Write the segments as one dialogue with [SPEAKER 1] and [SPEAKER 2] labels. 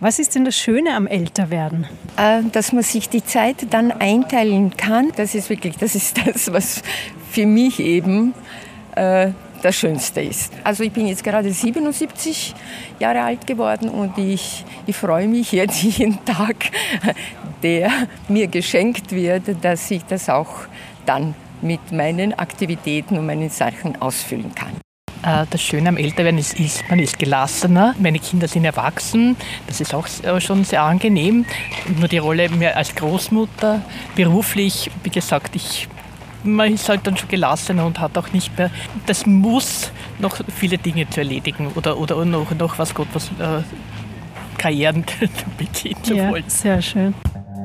[SPEAKER 1] Was ist denn das Schöne am Älterwerden?
[SPEAKER 2] Dass man sich die Zeit dann einteilen kann. Das ist das, was für mich eben das Schönste ist. Also ich bin jetzt gerade 77 Jahre alt geworden und ich freue mich jetzt jeden Tag, der mir geschenkt wird, dass ich das auch dann mit meinen Aktivitäten und meinen Sachen ausfüllen kann.
[SPEAKER 3] Das Schöne am Älterwerden ist, man ist gelassener. Meine Kinder sind erwachsen. Das ist auch schon sehr angenehm. Nur die Rolle mehr als Großmutter. Beruflich, wie gesagt, man ist halt dann schon gelassener und hat auch nicht mehr das Muss, noch viele Dinge zu erledigen oder noch was Karrieren beginnen zu wollen.
[SPEAKER 1] Ja, sehr schön.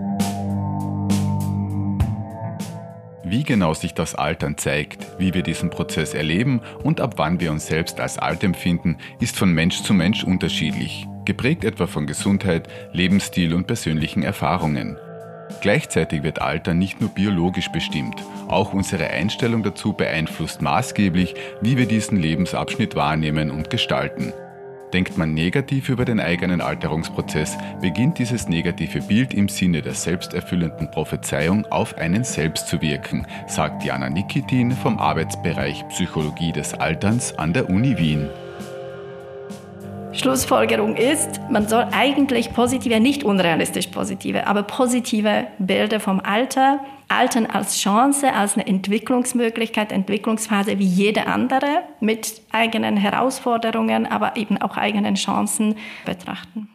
[SPEAKER 4] Wie genau sich das Altern zeigt, wie wir diesen Prozess erleben und ab wann wir uns selbst als alt empfinden, ist von Mensch zu Mensch unterschiedlich, geprägt etwa von Gesundheit, Lebensstil und persönlichen Erfahrungen. Gleichzeitig wird Alter nicht nur biologisch bestimmt, auch unsere Einstellung dazu beeinflusst maßgeblich, wie wir diesen Lebensabschnitt wahrnehmen und gestalten. Denkt man negativ über den eigenen Alterungsprozess, beginnt dieses negative Bild im Sinne der selbsterfüllenden Prophezeiung auf einen selbst zu wirken, sagt Jana Nikitin vom Arbeitsbereich Psychologie des Alterns an der Uni Wien.
[SPEAKER 5] Schlussfolgerung ist, man soll eigentlich positive, nicht unrealistisch positive, aber positive Bilder vom Altern als Chance, als eine Entwicklungsmöglichkeit, Entwicklungsphase wie jede andere, mit eigenen Herausforderungen, aber eben auch eigenen Chancen betrachten.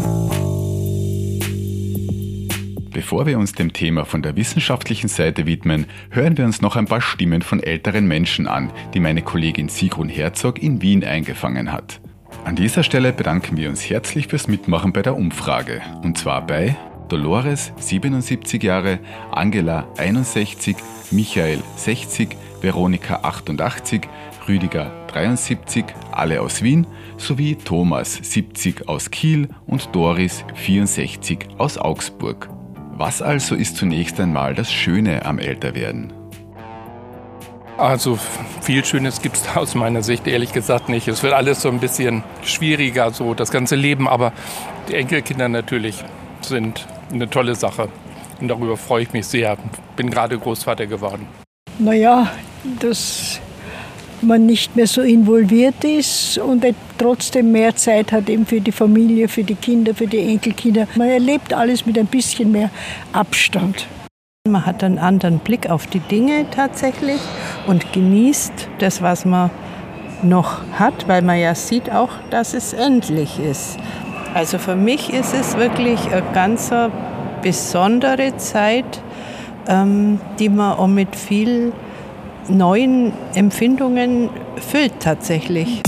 [SPEAKER 4] Bevor wir uns dem Thema von der wissenschaftlichen Seite widmen, hören wir uns noch ein paar Stimmen von älteren Menschen an, die meine Kollegin Sigrun Herzog in Wien eingefangen hat. An dieser Stelle bedanken wir uns herzlich fürs Mitmachen bei der Umfrage, und zwar bei Dolores, 77 Jahre, Angela, 61, Michael, 60, Veronika, 88, Rüdiger, 73, alle aus Wien, sowie Thomas, 70, aus Kiel und Doris, 64, aus Augsburg. Was also ist zunächst einmal das Schöne am Älterwerden?
[SPEAKER 6] Also viel Schönes gibt es aus meiner Sicht ehrlich gesagt nicht. Es wird alles so ein bisschen schwieriger, so das ganze Leben, aber die Enkelkinder natürlich sind eine tolle Sache und darüber freue ich mich sehr. Bin gerade Großvater geworden.
[SPEAKER 7] Naja, dass man nicht mehr so involviert ist und trotzdem mehr Zeit hat eben für die Familie, für die Kinder, für die Enkelkinder. Man erlebt alles mit ein bisschen mehr Abstand.
[SPEAKER 8] Man hat einen anderen Blick auf die Dinge tatsächlich und genießt das, was man noch hat, weil man ja sieht auch, dass es endlich ist. Also für mich ist es wirklich eine ganz besondere Zeit, die man auch mit viel neuen Empfindungen füllt tatsächlich.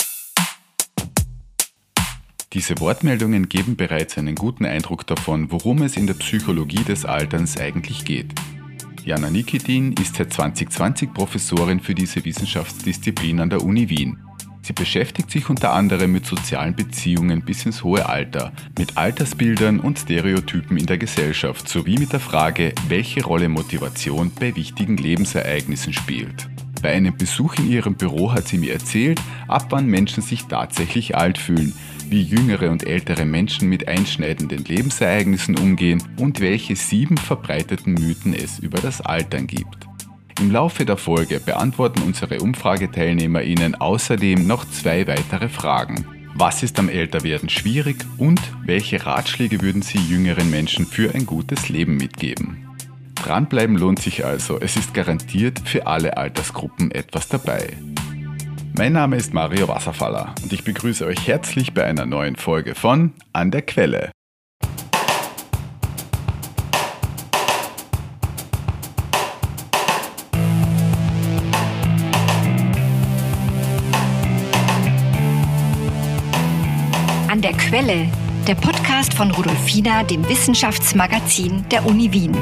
[SPEAKER 4] Diese Wortmeldungen geben bereits einen guten Eindruck davon, worum es in der Psychologie des Alterns eigentlich geht. Jana Nikitin ist seit 2020 Professorin für diese Wissenschaftsdisziplin an der Uni Wien. Sie beschäftigt sich unter anderem mit sozialen Beziehungen bis ins hohe Alter, mit Altersbildern und Stereotypen in der Gesellschaft sowie mit der Frage, welche Rolle Motivation bei wichtigen Lebensereignissen spielt. Bei einem Besuch in ihrem Büro hat sie mir erzählt, ab wann Menschen sich tatsächlich alt fühlen, wie jüngere und ältere Menschen mit einschneidenden Lebensereignissen umgehen und welche 7 verbreiteten Mythen es über das Altern gibt. Im Laufe der Folge beantworten unsere UmfrageteilnehmerInnen außerdem noch 2 weitere Fragen. Was ist am Älterwerden schwierig und welche Ratschläge würden Sie jüngeren Menschen für ein gutes Leben mitgeben? Dranbleiben lohnt sich also, es ist garantiert für alle Altersgruppen etwas dabei. Mein Name ist Mario Wasserfaller und ich begrüße euch herzlich bei einer neuen Folge von An der Quelle.
[SPEAKER 9] An der Quelle, der Podcast von Rudolfina, dem Wissenschaftsmagazin der Uni Wien.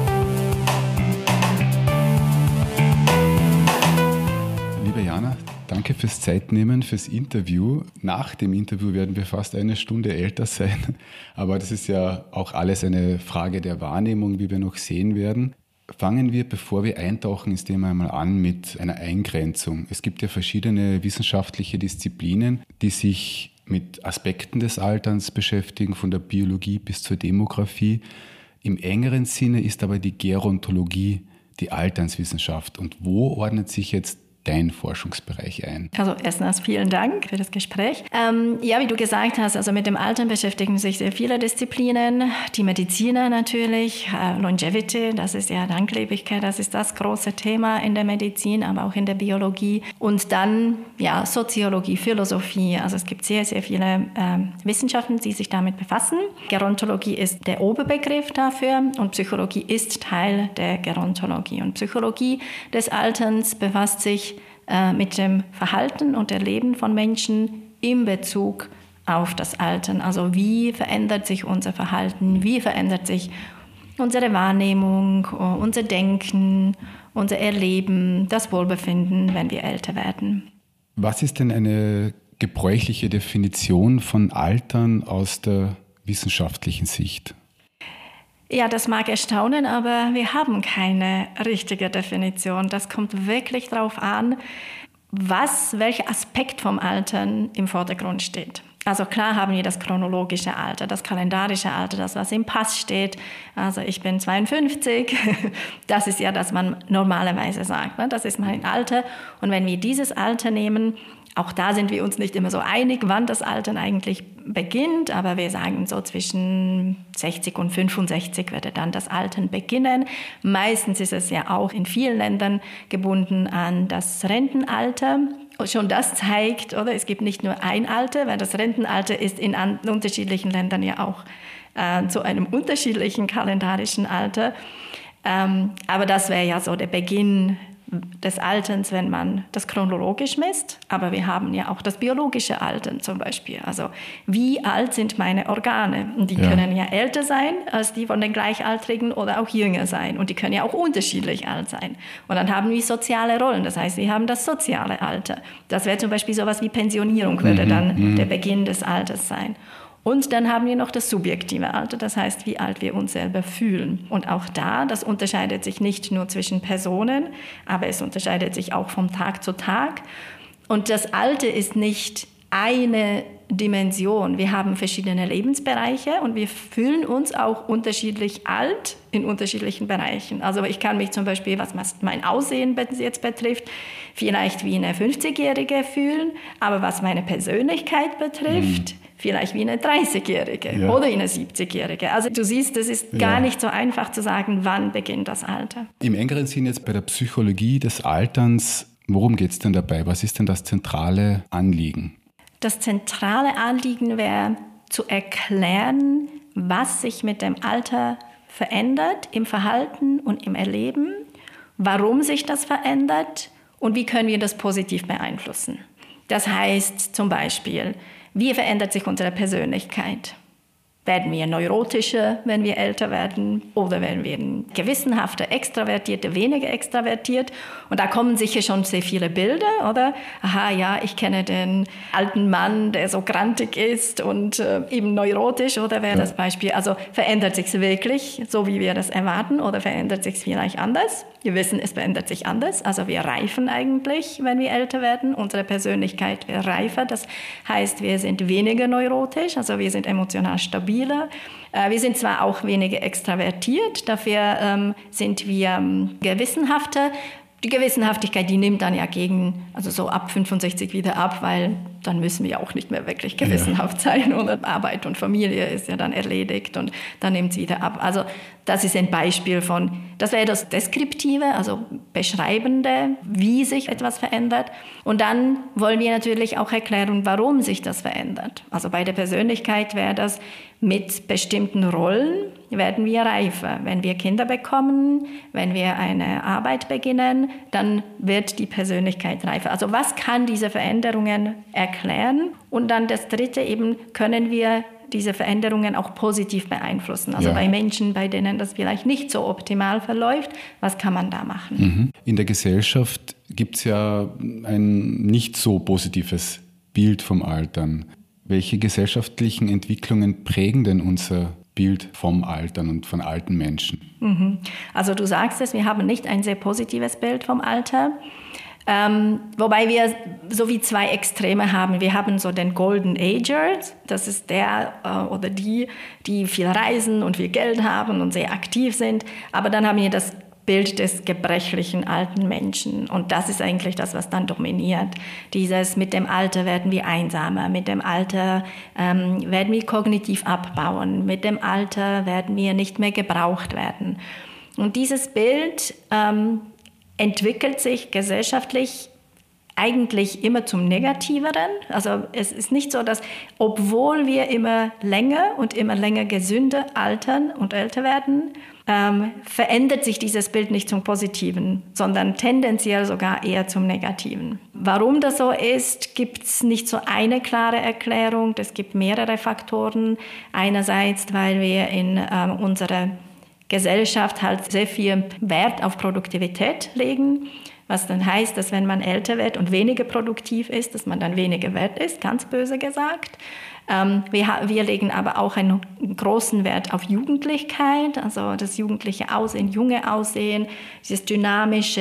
[SPEAKER 4] Liebe Jana, danke fürs Zeitnehmen, fürs Interview. Nach dem Interview werden wir fast eine Stunde älter sein, aber das ist ja auch alles eine Frage der Wahrnehmung, wie wir noch sehen werden. Fangen wir, bevor wir eintauchen ins Thema, einmal an mit einer Eingrenzung. Es gibt ja verschiedene wissenschaftliche Disziplinen, die sich mit Aspekten des Alterns beschäftigen, von der Biologie bis zur Demografie. Im engeren Sinne ist aber die Gerontologie die Alternswissenschaft. Und wo ordnet sich jetzt dein Forschungsbereich ein?
[SPEAKER 5] Also erstens vielen Dank für das Gespräch. Ja, wie du gesagt hast, also mit dem Altern beschäftigen sich sehr viele Disziplinen. Die Mediziner natürlich, Longevity, das ist ja Langlebigkeit, das ist das große Thema in der Medizin, aber auch in der Biologie. Und dann ja Soziologie, Philosophie. Also es gibt sehr, sehr viele Wissenschaften, die sich damit befassen. Gerontologie ist der Oberbegriff dafür und Psychologie ist Teil der Gerontologie. Und Psychologie des Alterns befasst sich mit dem Verhalten und Erleben von Menschen in Bezug auf das Altern. Also wie verändert sich unser Verhalten, wie verändert sich unsere Wahrnehmung, unser Denken, unser Erleben, das Wohlbefinden, wenn wir älter werden.
[SPEAKER 4] Was ist denn eine gebräuchliche Definition von Altern aus der wissenschaftlichen Sicht?
[SPEAKER 5] Ja, das mag erstaunen, aber wir haben keine richtige Definition. Das kommt wirklich darauf an, welcher Aspekt vom Altern im Vordergrund steht. Also klar haben wir das chronologische Alter, das kalendarische Alter, das, was im Pass steht. Also ich bin 52, das ist ja, das man normalerweise sagt, ne? Das ist mein Alter. Und wenn wir dieses Alter nehmen, auch da sind wir uns nicht immer so einig, wann das Altern eigentlich beginnt, aber wir sagen so zwischen 60 und 65 würde dann das Altern beginnen. Meistens ist es ja auch in vielen Ländern gebunden an das Rentenalter. Und schon das zeigt, oder es gibt nicht nur ein Alter, weil das Rentenalter ist in unterschiedlichen Ländern ja auch zu einem unterschiedlichen kalendarischen Alter. Aber das wäre ja so der Beginn des Alterns, wenn man das chronologisch misst. Aber wir haben ja auch das biologische Altern zum Beispiel. Also wie alt sind meine Organe? Und die können ja älter sein als die von den Gleichaltrigen oder auch jünger sein. Und die können ja auch unterschiedlich alt sein. Und dann haben wir soziale Rollen. Das heißt, wir haben das soziale Alter. Das wäre zum Beispiel sowas wie Pensionierung, würde dann der Beginn des Alters sein. Und dann haben wir noch das subjektive Alter, das heißt, wie alt wir uns selber fühlen. Und auch da, das unterscheidet sich nicht nur zwischen Personen, aber es unterscheidet sich auch von Tag zu Tag. Und das Alter ist nicht eine Dimension. Wir haben verschiedene Lebensbereiche und wir fühlen uns auch unterschiedlich alt in unterschiedlichen Bereichen. Also ich kann mich zum Beispiel, was mein Aussehen jetzt betrifft, vielleicht wie eine 50-Jährige fühlen, aber was meine Persönlichkeit betrifft, vielleicht wie eine 30-Jährige oder eine 70-Jährige. Also du siehst, es ist gar nicht so einfach zu sagen, wann beginnt das Alter.
[SPEAKER 4] Im engeren Sinn jetzt bei der Psychologie des Alterns, worum geht es denn dabei? Was ist denn das zentrale Anliegen?
[SPEAKER 5] Das zentrale Anliegen wäre zu erklären, was sich mit dem Alter verändert im Verhalten und im Erleben, warum sich das verändert und wie können wir das positiv beeinflussen. Das heißt zum Beispiel, wie verändert sich unsere Persönlichkeit? Werden wir neurotischer, wenn wir älter werden? Oder werden wir gewissenhafter, extravertierter, weniger extravertiert? Und da kommen sicher schon sehr viele Bilder, oder? Aha, ja, ich kenne den alten Mann, der so grantig ist und eben neurotisch, oder wäre das Beispiel? Also verändert sich es wirklich, so wie wir das erwarten, oder verändert sich es vielleicht anders? Wir wissen, es verändert sich anders. Also wir reifen eigentlich, wenn wir älter werden. Unsere Persönlichkeit wird reifer. Das heißt, wir sind weniger neurotisch, also wir sind emotional stabiler. Wir sind zwar auch weniger extravertiert, dafür sind wir gewissenhafter. Die Gewissenhaftigkeit, die nimmt dann ja also so ab 65 wieder ab, weil dann müssen wir auch nicht mehr wirklich gewissenhaft sein und Arbeit und Familie ist ja dann erledigt und dann nimmt es wieder ab. Also das ist ein Beispiel das wäre das Deskriptive, also Beschreibende, wie sich etwas verändert. Und dann wollen wir natürlich auch erklären, warum sich das verändert. Also bei der Persönlichkeit wäre das, mit bestimmten Rollen werden wir reifer. Wenn wir Kinder bekommen, wenn wir eine Arbeit beginnen, dann wird die Persönlichkeit reifer. Also was kann diese Veränderungen erklären? Und dann das Dritte eben, können wir diese Veränderungen auch positiv beeinflussen. Also bei Menschen, bei denen das vielleicht nicht so optimal verläuft, was kann man da machen?
[SPEAKER 4] In der Gesellschaft gibt es ja ein nicht so positives Bild vom Altern. Welche gesellschaftlichen Entwicklungen prägen denn unser Bild vom Altern und von alten Menschen?
[SPEAKER 5] Also du sagst es, wir haben nicht ein sehr positives Bild vom Alter. Wobei wir so wie zwei Extreme haben. Wir haben so den Golden Ager, das ist der oder die viel reisen und viel Geld haben und sehr aktiv sind. Aber dann haben wir das Bild des gebrechlichen alten Menschen. Und das ist eigentlich das, was dann dominiert. Dieses, mit dem Alter werden wir einsamer, mit dem Alter werden wir kognitiv abbauen, mit dem Alter werden wir nicht mehr gebraucht werden. Und dieses Bild entwickelt sich gesellschaftlich eigentlich immer zum Negativeren. Also es ist nicht so, dass obwohl wir immer länger gesünder altern und älter werden, verändert sich dieses Bild nicht zum Positiven, sondern tendenziell sogar eher zum Negativen. Warum das so ist, gibt es nicht so eine klare Erklärung. Es gibt mehrere Faktoren. Einerseits, weil wir in unserer Gesellschaft halt sehr viel Wert auf Produktivität legen, was dann heißt, dass wenn man älter wird und weniger produktiv ist, dass man dann weniger wert ist, ganz böse gesagt. Wir legen aber auch einen großen Wert auf Jugendlichkeit, also das jugendliche Aussehen, junge Aussehen, dieses dynamische,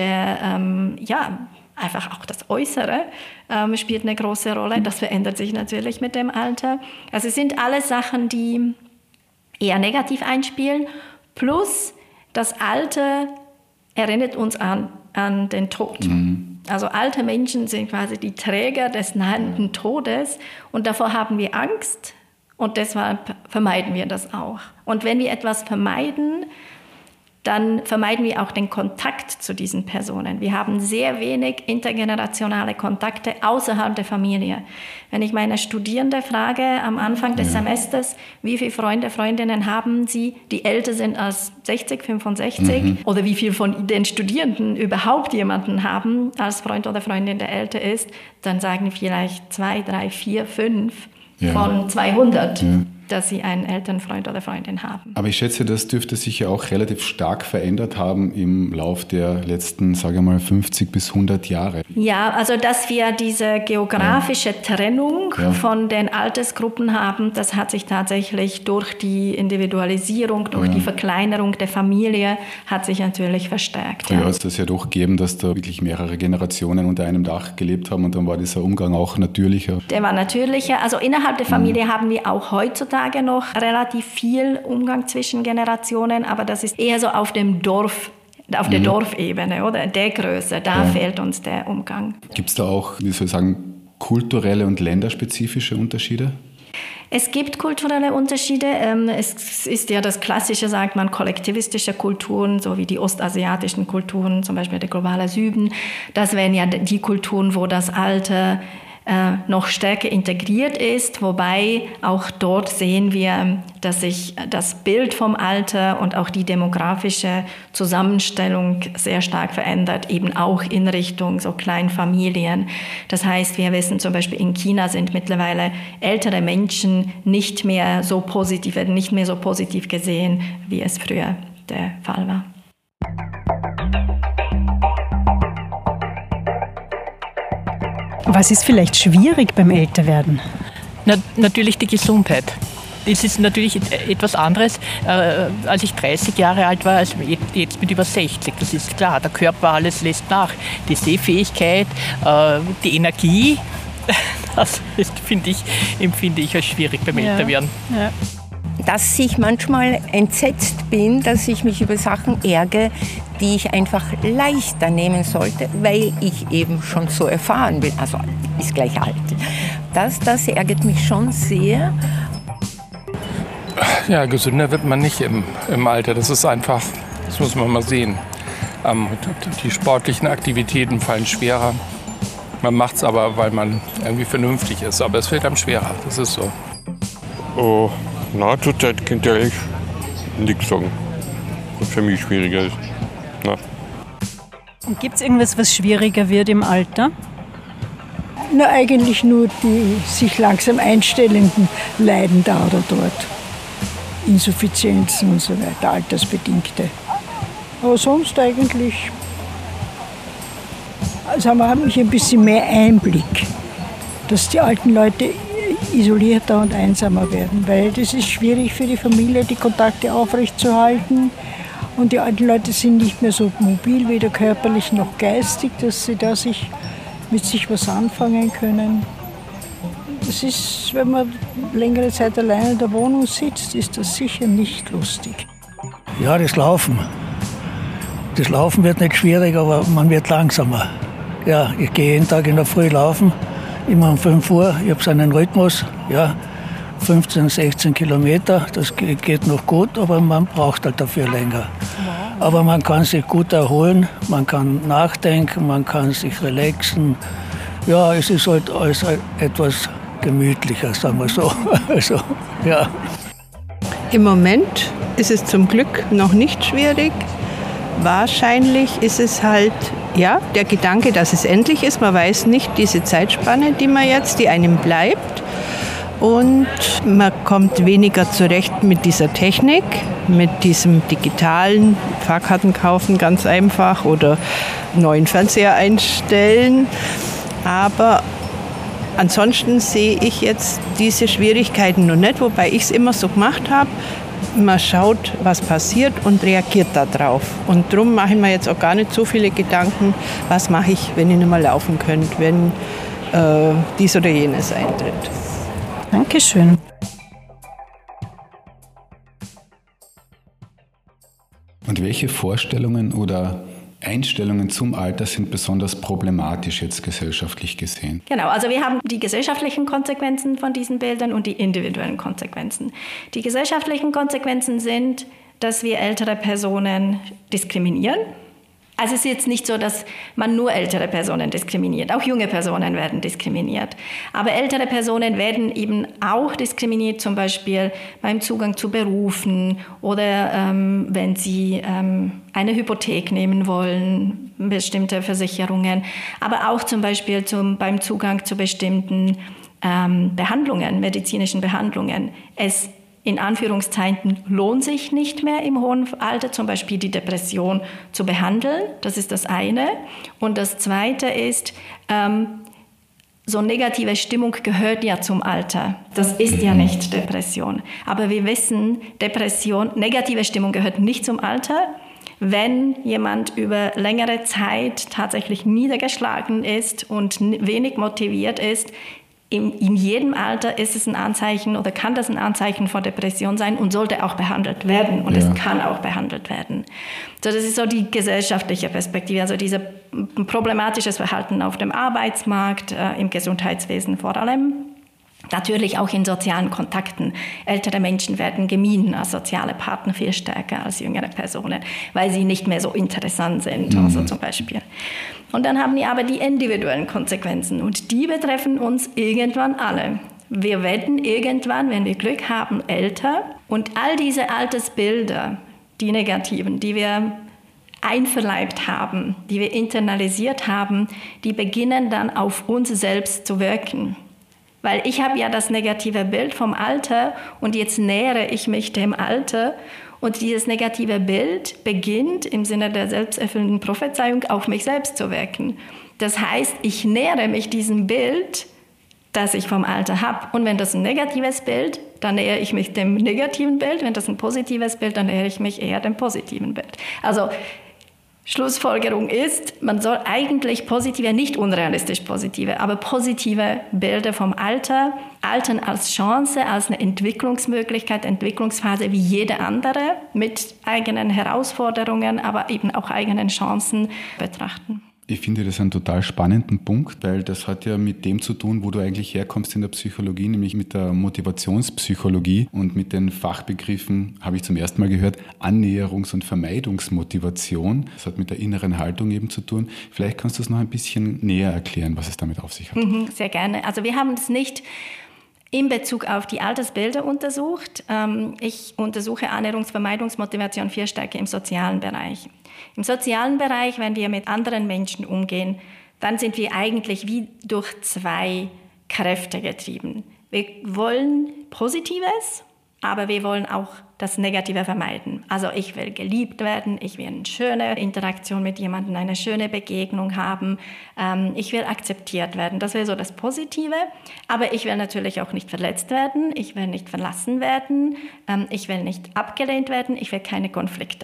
[SPEAKER 5] einfach auch das Äußere spielt eine große Rolle. Das verändert sich natürlich mit dem Alter. Also es sind alles Sachen, die eher negativ einspielen. Plus das Alter erinnert uns an den Tod. Mhm. Also alte Menschen sind quasi die Träger des nahenden Todes und davor haben wir Angst und deshalb vermeiden wir das auch. Und wenn wir etwas vermeiden, dann vermeiden wir auch den Kontakt zu diesen Personen. Wir haben sehr wenig intergenerationale Kontakte außerhalb der Familie. Wenn ich meine Studierende frage am Anfang des Semesters, wie viele Freunde, Freundinnen haben sie, die älter sind als 60, 65, oder wie viele von den Studierenden überhaupt jemanden haben als Freund oder Freundin, der älter ist, dann sagen vielleicht 2, 3, 4, 5 von 200. Dass sie einen Elternfreund oder Freundin haben.
[SPEAKER 4] Aber ich schätze, das dürfte sich ja auch relativ stark verändert haben im Lauf der letzten, sage ich mal, 50 bis 100 Jahre.
[SPEAKER 5] Ja, also dass wir diese geografische Trennung von den Altersgruppen haben, das hat sich tatsächlich durch die Individualisierung, durch die Verkleinerung der Familie, hat sich natürlich verstärkt.
[SPEAKER 4] Früher hat es das ja doch gegeben, dass da wirklich mehrere Generationen unter einem Dach gelebt haben und dann war dieser Umgang auch natürlicher. Der war natürlicher.
[SPEAKER 5] Also innerhalb der Familie haben wir auch heutzutage noch relativ viel Umgang zwischen Generationen, aber das ist eher so auf dem Dorf, auf der Dorfebene oder der Größe, da fehlt uns der Umgang.
[SPEAKER 4] Gibt es da auch, wie soll ich sagen, kulturelle und länderspezifische Unterschiede?
[SPEAKER 5] Es gibt kulturelle Unterschiede. Es ist ja das Klassische, sagt man, kollektivistische Kulturen, so wie die ostasiatischen Kulturen, zum Beispiel der globale Süden. Das wären ja die Kulturen, wo das Alter noch stärker integriert ist, wobei auch dort sehen wir, dass sich das Bild vom Alter und auch die demografische Zusammenstellung sehr stark verändert, eben auch in Richtung so Kleinfamilien. Das heißt, wir wissen zum Beispiel, in China sind mittlerweile ältere Menschen nicht mehr so positiv gesehen, wie es früher der Fall war.
[SPEAKER 1] Was ist vielleicht schwierig beim Älterwerden?
[SPEAKER 3] Natürlich die Gesundheit. Es ist natürlich etwas anderes, als ich 30 Jahre alt war, als jetzt mit über 60. Das ist klar, der Körper, alles lässt nach. Die Sehfähigkeit, die Energie, das empfinde ich als schwierig beim Älterwerden.
[SPEAKER 2] Ja. Dass ich manchmal entsetzt bin, dass ich mich über Sachen ärgere, die ich einfach leichter nehmen sollte, weil ich eben schon so erfahren bin. Also ist gleich alt. Das ärgert mich schon sehr.
[SPEAKER 6] Ja, gesünder wird man nicht im Alter. Das ist einfach, das muss man mal sehen. Die sportlichen Aktivitäten fallen schwerer. Man macht es aber, weil man irgendwie vernünftig ist. Aber es fällt einem schwerer. Das ist so.
[SPEAKER 10] Oh, na, zurzeit könnte ich eigentlich nichts sagen, was für mich schwieriger ist.
[SPEAKER 1] Gibt es irgendwas, was schwieriger wird im Alter?
[SPEAKER 7] Na, eigentlich nur die sich langsam einstellenden Leiden da oder dort. Insuffizienzen und so weiter, altersbedingte. Aber sonst eigentlich, also habe ich ein bisschen mehr Einblick, dass die alten Leute isolierter und einsamer werden, weil das ist schwierig für die Familie, die Kontakte aufrechtzuerhalten. Und die alten Leute sind nicht mehr so mobil, weder körperlich noch geistig, dass sie da mit sich was anfangen können. Das ist, wenn man längere Zeit allein in der Wohnung sitzt, ist das sicher nicht lustig.
[SPEAKER 11] Ja, das Laufen. Das Laufen wird nicht schwierig, aber man wird langsamer. Ja, ich gehe jeden Tag in der Früh laufen, immer um 5 Uhr. Ich habe so einen Rhythmus, ja, 15, 16 Kilometer. Das geht noch gut, aber man braucht halt dafür länger. Aber man kann sich gut erholen, man kann nachdenken, man kann sich relaxen. Ja, es ist halt alles etwas gemütlicher, sagen wir so. Also, ja.
[SPEAKER 8] Im Moment ist es zum Glück noch nicht schwierig. Wahrscheinlich ist es halt, ja, der Gedanke, dass es endlich ist. Man weiß nicht diese Zeitspanne, die einem bleibt. Und man kommt weniger zurecht mit dieser Technik, mit diesem digitalen Fahrkarten kaufen, ganz einfach, oder neuen Fernseher einstellen. Aber ansonsten sehe ich jetzt diese Schwierigkeiten noch nicht, wobei ich es immer so gemacht habe. Man schaut, was passiert und reagiert darauf. Und darum mache ich mir jetzt auch gar nicht so viele Gedanken, was mache ich, wenn ich nicht mehr laufen könnte, wenn dies oder jenes eintritt.
[SPEAKER 1] Dankeschön.
[SPEAKER 4] Und welche Vorstellungen oder Einstellungen zum Alter sind besonders problematisch jetzt gesellschaftlich gesehen?
[SPEAKER 5] Genau, also wir haben die gesellschaftlichen Konsequenzen von diesen Bildern und die individuellen Konsequenzen. Die gesellschaftlichen Konsequenzen sind, dass wir ältere Personen diskriminieren. Also es ist jetzt nicht so, dass man nur ältere Personen diskriminiert. Auch junge Personen werden diskriminiert. Aber ältere Personen werden eben auch diskriminiert, zum Beispiel beim Zugang zu Berufen oder wenn sie eine Hypothek nehmen wollen, bestimmte Versicherungen. Aber auch zum Beispiel beim Zugang zu bestimmten Behandlungen, medizinischen Behandlungen. Es in Anführungszeichen lohnt sich nicht mehr im hohen Alter, zum Beispiel die Depression zu behandeln. Das ist das eine. Und das zweite ist, so negative Stimmung gehört ja zum Alter. Das ist ja nicht Depression. Aber wir wissen, negative Stimmung gehört nicht zum Alter. Wenn jemand über längere Zeit tatsächlich niedergeschlagen ist und wenig motiviert ist, in jedem Alter ist es ein Anzeichen oder kann das ein Anzeichen von Depression sein und sollte auch behandelt werden. Und es kann auch behandelt werden. So, das ist so die gesellschaftliche Perspektive, also dieses problematisches Verhalten auf dem Arbeitsmarkt, im Gesundheitswesen vor allem. Natürlich auch in sozialen Kontakten. Ältere Menschen werden gemieden als soziale Partner viel stärker als jüngere Personen, weil sie nicht mehr so interessant sind, also zum Beispiel. Und dann haben wir aber die individuellen Konsequenzen und die betreffen uns irgendwann alle. Wir werden irgendwann, wenn wir Glück haben, älter und all diese Altersbilder, die negativen, die wir einverleibt haben, die wir internalisiert haben, die beginnen dann auf uns selbst zu wirken. Weil ich habe ja das negative Bild vom Alter und jetzt nähere ich mich dem Alter und dieses negative Bild beginnt im Sinne der selbsterfüllenden Prophezeiung auf mich selbst zu wirken. Das heißt, ich nähere mich diesem Bild, das ich vom Alter habe. Und wenn das ein negatives Bild, dann nähere ich mich dem negativen Bild. Wenn das ein positives Bild, dann nähere ich mich eher dem positiven Bild. Also Schlussfolgerung ist, man soll eigentlich positive, nicht unrealistisch positive, aber positive Bilder vom Altern als Chance, als eine Entwicklungsmöglichkeit, Entwicklungsphase wie jede andere, mit eigenen Herausforderungen, aber eben auch eigenen Chancen betrachten.
[SPEAKER 4] Ich finde das einen total spannenden Punkt, weil das hat ja mit dem zu tun, wo du eigentlich herkommst in der Psychologie, nämlich mit der Motivationspsychologie und mit den Fachbegriffen, habe ich zum ersten Mal gehört, Annäherungs- und Vermeidungsmotivation. Das hat mit der inneren Haltung eben zu tun. Vielleicht kannst du es noch ein bisschen näher erklären, was es damit auf sich hat.
[SPEAKER 5] Sehr gerne. Also wir haben es nicht in Bezug auf die Altersbilder untersucht. Ich untersuche Annäherungsvermeidungsmotivation viel stärker im sozialen Bereich. Im sozialen Bereich, wenn wir mit anderen Menschen umgehen, dann sind wir eigentlich wie durch zwei Kräfte getrieben. Wir wollen Positives, aber wir wollen auch das Negative vermeiden. Also ich will geliebt werden, ich will eine schöne Interaktion mit jemandem, eine schöne Begegnung haben, ich will akzeptiert werden. Das wäre so das Positive, aber ich will natürlich auch nicht verletzt werden, ich will nicht verlassen werden, ich will nicht abgelehnt werden, ich will keine Konflikte.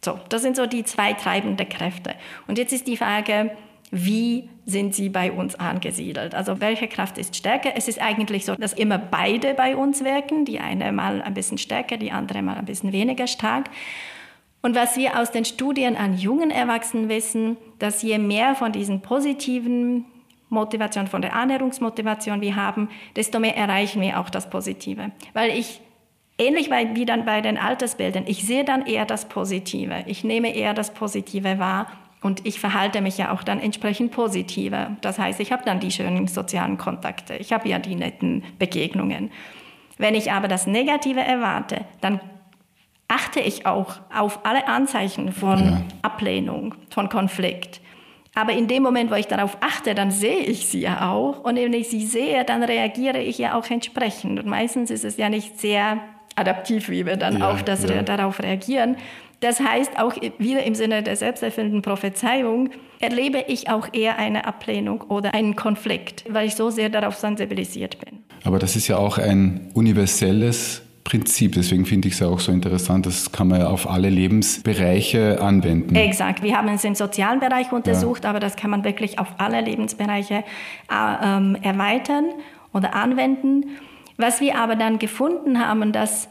[SPEAKER 5] So, das sind so die 2 treibende Kräfte. Und jetzt ist die Frage, wie sind sie bei uns angesiedelt? Also welche Kraft ist stärker? Es ist eigentlich so, dass immer beide bei uns wirken. Die eine mal ein bisschen stärker, die andere mal ein bisschen weniger stark. Und was wir aus den Studien an jungen Erwachsenen wissen, dass je mehr von diesen positiven Motivationen, von der Annäherungsmotivation wir haben, desto mehr erreichen wir auch das Positive. Weil ähnlich wie dann bei den Altersbildern, ich sehe dann eher das Positive. Ich nehme eher das Positive wahr. Und ich verhalte mich ja auch dann entsprechend positiver. Das heißt, ich habe dann die schönen sozialen Kontakte. Ich habe ja die netten Begegnungen. Wenn ich aber das Negative erwarte, dann achte ich auch auf alle Anzeichen von Ablehnung, von Konflikt. Aber in dem Moment, wo ich darauf achte, dann sehe ich sie ja auch. Und wenn ich sie sehe, dann reagiere ich ja auch entsprechend. Und meistens ist es ja nicht sehr adaptiv, wie wir dann darauf reagieren. Das heißt, auch wieder im Sinne der selbsterfüllenden Prophezeiung erlebe ich auch eher eine Ablehnung oder einen Konflikt, weil ich so sehr darauf sensibilisiert bin.
[SPEAKER 4] Aber das ist ja auch ein universelles Prinzip. Deswegen finde ich es ja auch so interessant, das kann man ja auf alle Lebensbereiche anwenden.
[SPEAKER 5] Exakt. Wir haben es im sozialen Bereich untersucht, aber das kann man wirklich auf alle Lebensbereiche erweitern oder anwenden. Was wir aber dann gefunden haben,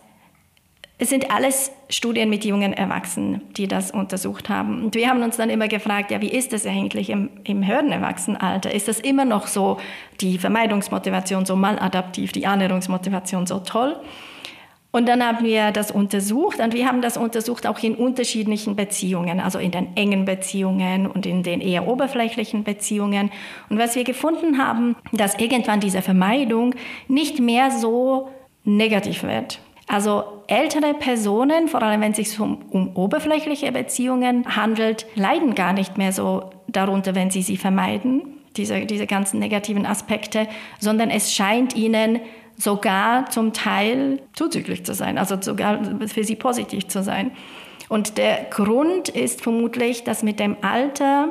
[SPEAKER 5] es sind alles Studien mit jungen Erwachsenen, die das untersucht haben. Und wir haben uns dann immer gefragt, ja, wie ist das eigentlich im höheren Erwachsenenalter? Ist das immer noch so, die Vermeidungsmotivation so maladaptiv, die Annäherungsmotivation so toll? Und dann haben wir das untersucht und wir haben das untersucht auch in unterschiedlichen Beziehungen, also in den engen Beziehungen und in den eher oberflächlichen Beziehungen. Und was wir gefunden haben, dass irgendwann diese Vermeidung nicht mehr so negativ wird. Also ältere Personen, vor allem wenn es sich um oberflächliche Beziehungen handelt, leiden gar nicht mehr so darunter, wenn sie vermeiden, diese ganzen negativen Aspekte, sondern es scheint ihnen sogar zum Teil zuzüglich zu sein, also sogar für sie positiv zu sein. Und der Grund ist vermutlich, dass mit dem Alter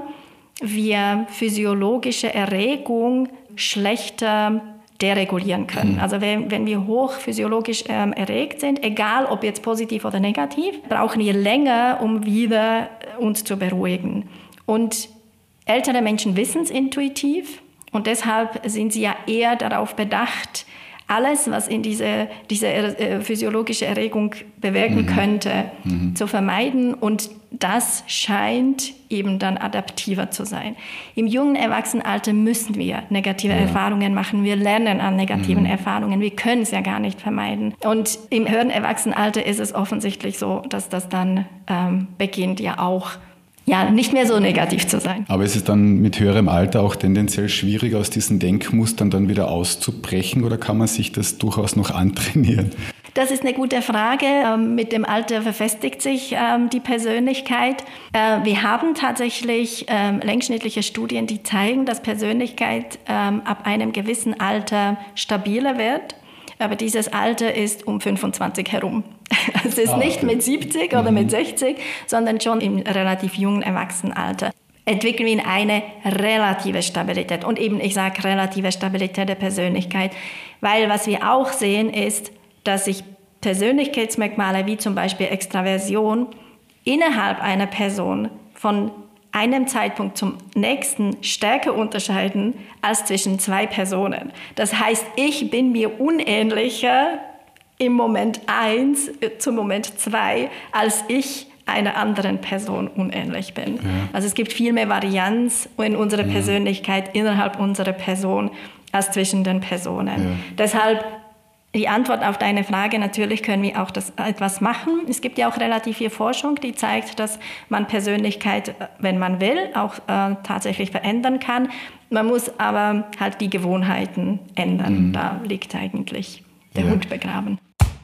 [SPEAKER 5] wir physiologische Erregung schlechter deregulieren können. Also wenn wir hoch physiologisch erregt sind, egal ob jetzt positiv oder negativ, brauchen wir länger, um wieder uns zu beruhigen. Und ältere Menschen wissen es intuitiv und deshalb sind sie ja eher darauf bedacht, alles, was in diese physiologische Erregung bewirken könnte, zu vermeiden. Und das scheint eben dann adaptiver zu sein. Im jungen Erwachsenenalter müssen wir negative Erfahrungen machen. Wir lernen an negativen Erfahrungen. Wir können es ja gar nicht vermeiden. Und im höheren Erwachsenenalter ist es offensichtlich so, dass das dann beginnt ja auch nicht mehr so negativ zu sein.
[SPEAKER 4] Aber ist es dann mit höherem Alter auch tendenziell schwierig, aus diesen Denkmustern dann wieder auszubrechen oder kann man sich das durchaus noch antrainieren?
[SPEAKER 5] Das ist eine gute Frage. Mit dem Alter verfestigt sich die Persönlichkeit. Wir haben tatsächlich längsschnittliche Studien, die zeigen, dass Persönlichkeit ab einem gewissen Alter stabiler wird. Aber dieses Alter ist um 25 herum. Es ist nicht mit 70 oder mit 60, sondern schon im relativ jungen Erwachsenenalter. Entwickeln wir eine relative Stabilität. Und eben, ich sage relative Stabilität der Persönlichkeit, weil was wir auch sehen ist, dass sich Persönlichkeitsmerkmale wie zum Beispiel Extraversion innerhalb einer Person von einem Zeitpunkt zum nächsten stärker unterscheiden als zwischen 2 Personen. Das heißt, ich bin mir unähnlicher im Moment 1 zum Moment 2, als ich einer anderen Person unähnlich bin. Ja. Also es gibt viel mehr Varianz in unserer Persönlichkeit innerhalb unserer Person als zwischen den Personen. Ja. Deshalb die Antwort auf deine Frage, natürlich können wir auch etwas machen. Es gibt ja auch relativ viel Forschung, die zeigt, dass man Persönlichkeit, wenn man will, auch tatsächlich verändern kann. Man muss aber halt die Gewohnheiten ändern. Da liegt eigentlich der Hund begraben.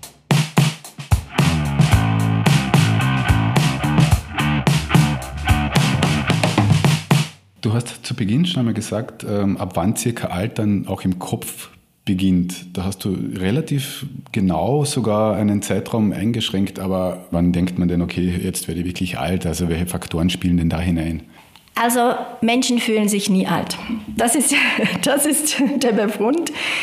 [SPEAKER 4] Du hast zu Beginn schon einmal gesagt, ab wann circa Altern auch im Kopf beginnt. Da hast du relativ genau sogar einen Zeitraum eingeschränkt, aber wann denkt man denn, okay, jetzt werde ich wirklich alt? Also welche Faktoren spielen denn da hinein?
[SPEAKER 5] Also Menschen fühlen sich nie alt. Das ist der Befund.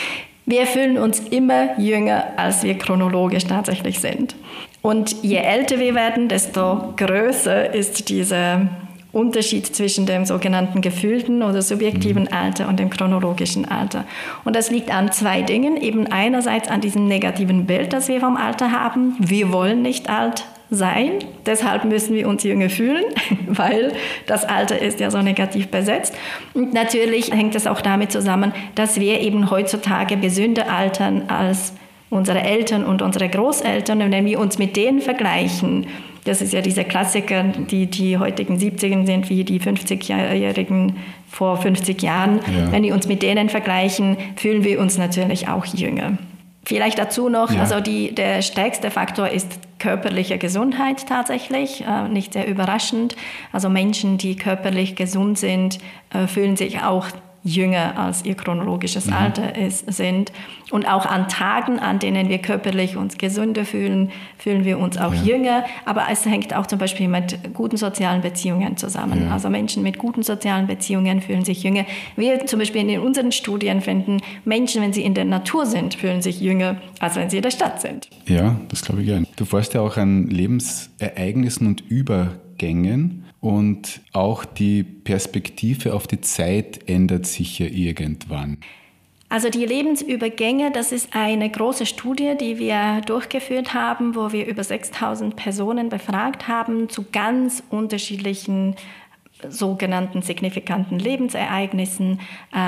[SPEAKER 5] Wir fühlen uns immer jünger, als wir chronologisch tatsächlich sind. Und je älter wir werden, desto größer ist dieser Unterschied zwischen dem sogenannten gefühlten oder subjektiven Alter und dem chronologischen Alter. Und das liegt an zwei Dingen. Eben einerseits an diesem negativen Bild, das wir vom Alter haben. Wir wollen nicht alt sein, deshalb müssen wir uns jünger fühlen, weil das Alter ist ja so negativ besetzt. Und natürlich hängt es auch damit zusammen, dass wir eben heutzutage gesünder altern als unsere Eltern und unsere Großeltern. Und wenn wir uns mit denen vergleichen, das ist ja diese Klassiker, die heutigen 70er sind, wie die 50-Jährigen vor 50 Jahren. Ja. Wenn wir uns mit denen vergleichen, fühlen wir uns natürlich auch jünger. Vielleicht dazu noch, also der stärkste Faktor ist körperliche Gesundheit tatsächlich, nicht sehr überraschend. Also Menschen, die körperlich gesund sind, fühlen sich auch jünger als ihr chronologisches Alter sind. Und auch an Tagen, an denen wir körperlich uns gesünder fühlen, fühlen wir uns auch jünger. Aber es hängt auch zum Beispiel mit guten sozialen Beziehungen zusammen. Also Menschen mit guten sozialen Beziehungen fühlen sich jünger. Wir zum Beispiel in unseren Studien finden, Menschen, wenn sie in der Natur sind, fühlen sich jünger, als wenn sie in der Stadt sind.
[SPEAKER 4] Ja, das glaube ich gerne. Du forschst ja auch an Lebensereignissen und Übergängen. Und auch die Perspektive auf die Zeit ändert sich ja irgendwann.
[SPEAKER 5] Also die Lebensübergänge, das ist eine große Studie, die wir durchgeführt haben, wo wir über 6.000 Personen befragt haben zu ganz unterschiedlichen sogenannten signifikanten Lebensereignissen.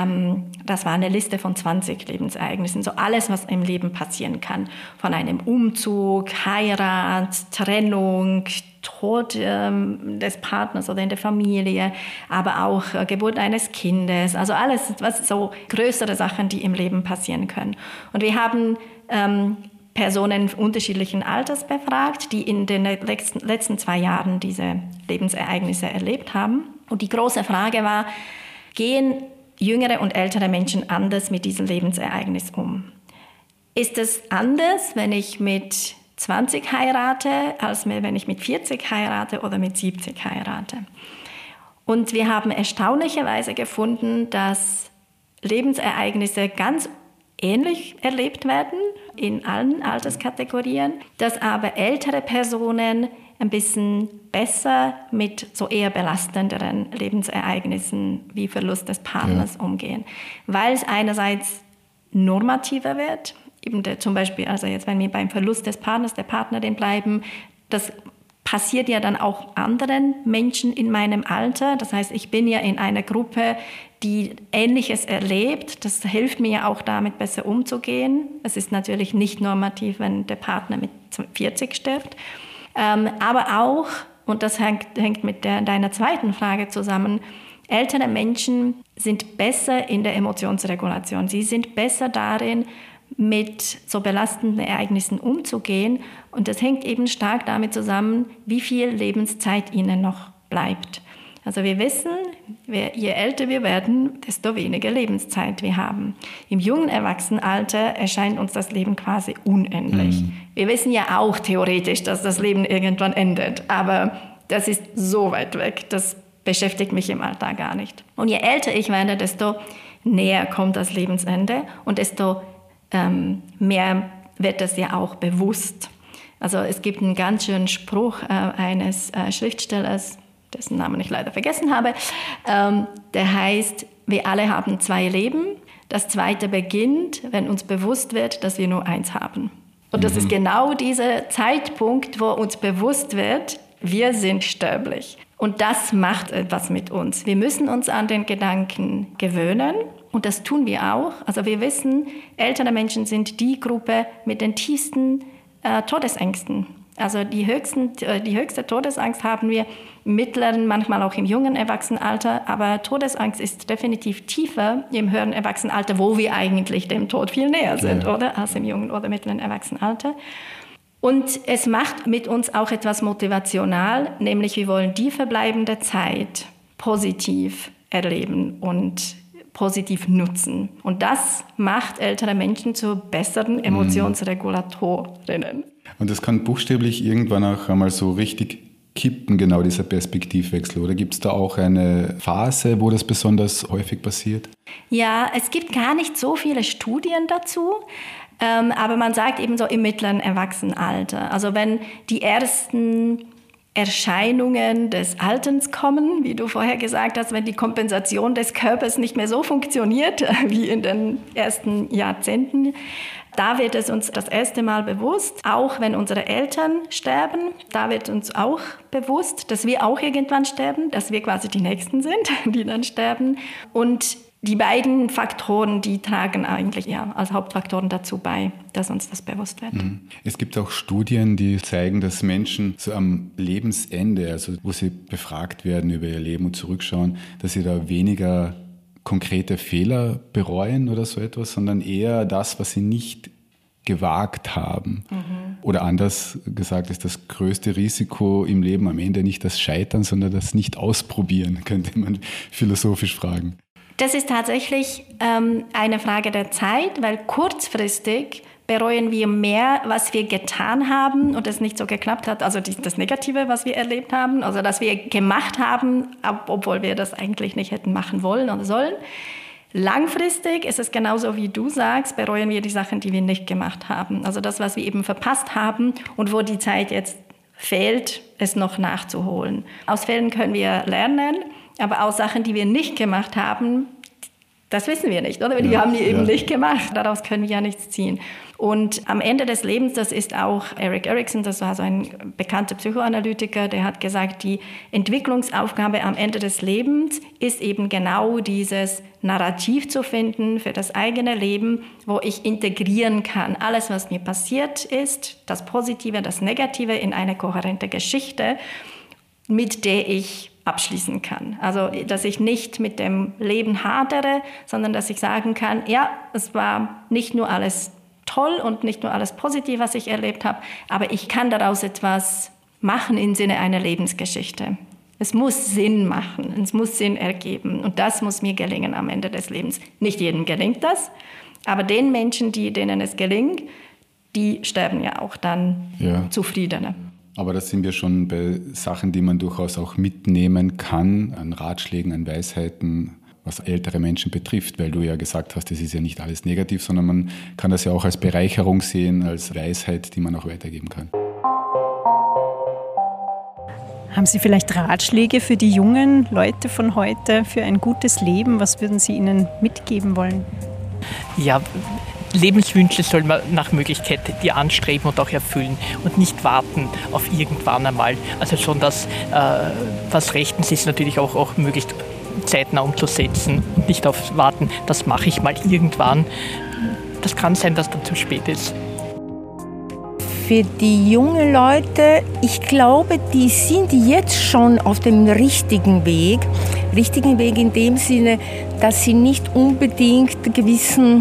[SPEAKER 5] Das war eine Liste von 20 Lebensereignissen, so alles, was im Leben passieren kann. Von einem Umzug, Heirat, Trennung, Tod des Partners oder in der Familie, aber auch Geburt eines Kindes, also alles, was so größere Sachen, die im Leben passieren können. Und wir haben Personen unterschiedlichen Alters befragt, die in den letzten 2 Jahren diese Lebensereignisse erlebt haben. Und die große Frage war, gehen jüngere und ältere Menschen anders mit diesem Lebensereignis um? Ist es anders, wenn ich mit 20 heirate, als wenn ich mit 40 heirate oder mit 70 heirate? Und wir haben erstaunlicherweise gefunden, dass Lebensereignisse ganz ähnlich erlebt werden in allen Alterskategorien, dass aber ältere Personen ein bisschen besser mit so eher belastenderen Lebensereignissen wie Verlust des Partners umgehen, weil es einerseits normativer wird, eben zum Beispiel, also jetzt wenn wir beim Verlust des Partners, der Partnerin bleiben, das passiert ja dann auch anderen Menschen in meinem Alter. Das heißt, ich bin ja in einer Gruppe, die Ähnliches erlebt. Das hilft mir ja auch damit, besser umzugehen. Es ist natürlich nicht normativ, wenn der Partner mit 40 stirbt. Aber auch, und das hängt mit deiner zweiten Frage zusammen, ältere Menschen sind besser in der Emotionsregulation. Sie sind besser darin, mit so belastenden Ereignissen umzugehen. Und das hängt eben stark damit zusammen, wie viel Lebenszeit ihnen noch bleibt. Also wir wissen, je älter wir werden, desto weniger Lebenszeit wir haben. Im jungen Erwachsenenalter erscheint uns das Leben quasi unendlich. Wir wissen ja auch theoretisch, dass das Leben irgendwann endet, aber das ist so weit weg, das beschäftigt mich im Alltag gar nicht. Und je älter ich werde, desto näher kommt das Lebensende und desto mehr wird das ja auch bewusst. Also es gibt einen ganz schönen Spruch eines Schriftstellers, dessen Namen ich leider vergessen habe, der heißt, wir alle haben 2 Leben, das zweite beginnt, wenn uns bewusst wird, dass wir nur eins haben. Und das ist genau dieser Zeitpunkt, wo uns bewusst wird, wir sind sterblich. Und das macht etwas mit uns. Wir müssen uns an den Gedanken gewöhnen. Und das tun wir auch. Also wir wissen, ältere Menschen sind die Gruppe mit den tiefsten Todesängsten. Also die höchste Todesangst haben wir im mittleren, manchmal auch im jungen Erwachsenenalter. Aber Todesangst ist definitiv tiefer im höheren Erwachsenenalter, wo wir eigentlich dem Tod viel näher sind, oder? Als im jungen oder mittleren Erwachsenenalter. Und es macht mit uns auch etwas motivational, nämlich wir wollen die verbleibende Zeit positiv erleben und positiv nutzen. Und das macht ältere Menschen zu besseren Emotionsregulatorinnen.
[SPEAKER 4] Und das kann buchstäblich irgendwann auch einmal so richtig kippen genau dieser Perspektivwechsel? Oder gibt es da auch eine Phase, wo das besonders häufig passiert?
[SPEAKER 5] Ja, es gibt gar nicht so viele Studien dazu. Aber man sagt eben so im mittleren Erwachsenenalter. Also wenn die ersten Erscheinungen des Alterns kommen, wie du vorher gesagt hast, wenn die Kompensation des Körpers nicht mehr so funktioniert wie in den ersten Jahrzehnten, da wird es uns das erste Mal bewusst, auch wenn unsere Eltern sterben, da wird uns auch bewusst, dass wir auch irgendwann sterben, dass wir quasi die Nächsten sind, die dann sterben. Und die beiden Faktoren, die tragen eigentlich als Hauptfaktoren dazu bei, dass uns das bewusst wird.
[SPEAKER 4] Es gibt auch Studien, die zeigen, dass Menschen so am Lebensende, also wo sie befragt werden über ihr Leben und zurückschauen, dass sie da weniger konkrete Fehler bereuen oder so etwas, sondern eher das, was sie nicht gewagt haben. Oder anders gesagt ist das größte Risiko im Leben am Ende nicht das Scheitern, sondern das Nicht-Ausprobieren, könnte man philosophisch fragen.
[SPEAKER 5] Das ist tatsächlich eine Frage der Zeit, weil kurzfristig bereuen wir mehr, was wir getan haben und es nicht so geklappt hat. Also das Negative, was wir erlebt haben, also dass wir gemacht haben, obwohl wir das eigentlich nicht hätten machen wollen oder sollen. Langfristig ist es genauso, wie du sagst, bereuen wir die Sachen, die wir nicht gemacht haben. Also das, was wir eben verpasst haben und wo die Zeit jetzt fehlt, es noch nachzuholen. Aus Fehlern können wir lernen. Aber aus Sachen, die wir nicht gemacht haben, das wissen wir nicht, oder? Die haben die eben nicht gemacht. Daraus können wir ja nichts ziehen. Und am Ende des Lebens, das ist auch Erik Erikson, das war so ein bekannter Psychoanalytiker, der hat gesagt, die Entwicklungsaufgabe am Ende des Lebens ist eben genau dieses Narrativ zu finden für das eigene Leben, wo ich integrieren kann. Alles, was mir passiert ist, das Positive, das Negative in eine kohärente Geschichte, mit der ich abschließen kann. Also, dass ich nicht mit dem Leben hadere, sondern dass ich sagen kann, ja, es war nicht nur alles toll und nicht nur alles positiv, was ich erlebt habe, aber ich kann daraus etwas machen im Sinne einer Lebensgeschichte. Es muss Sinn machen, es muss Sinn ergeben und das muss mir gelingen am Ende des Lebens. Nicht jedem gelingt das, aber den Menschen, denen es gelingt, die sterben ja auch dann zufriedener.
[SPEAKER 4] Aber da sind wir schon bei Sachen, die man durchaus auch mitnehmen kann, an Ratschlägen, an Weisheiten, was ältere Menschen betrifft, weil du ja gesagt hast, das ist ja nicht alles negativ, sondern man kann das ja auch als Bereicherung sehen, als Weisheit, die man auch weitergeben kann.
[SPEAKER 1] Haben Sie vielleicht Ratschläge für die jungen Leute von heute, für ein gutes Leben? Was würden Sie ihnen mitgeben wollen?
[SPEAKER 3] Ja, Lebenswünsche soll man nach Möglichkeit die anstreben und auch erfüllen und nicht warten auf irgendwann einmal. Also schon das, was rechtens ist, natürlich auch möglichst zeitnah umzusetzen und nicht auf warten, das mache ich mal irgendwann. Das kann sein, dass dann zu spät ist.
[SPEAKER 2] Für die jungen Leute, ich glaube, die sind jetzt schon auf dem richtigen Weg. Richtigen Weg in dem Sinne, dass sie nicht unbedingt gewissen,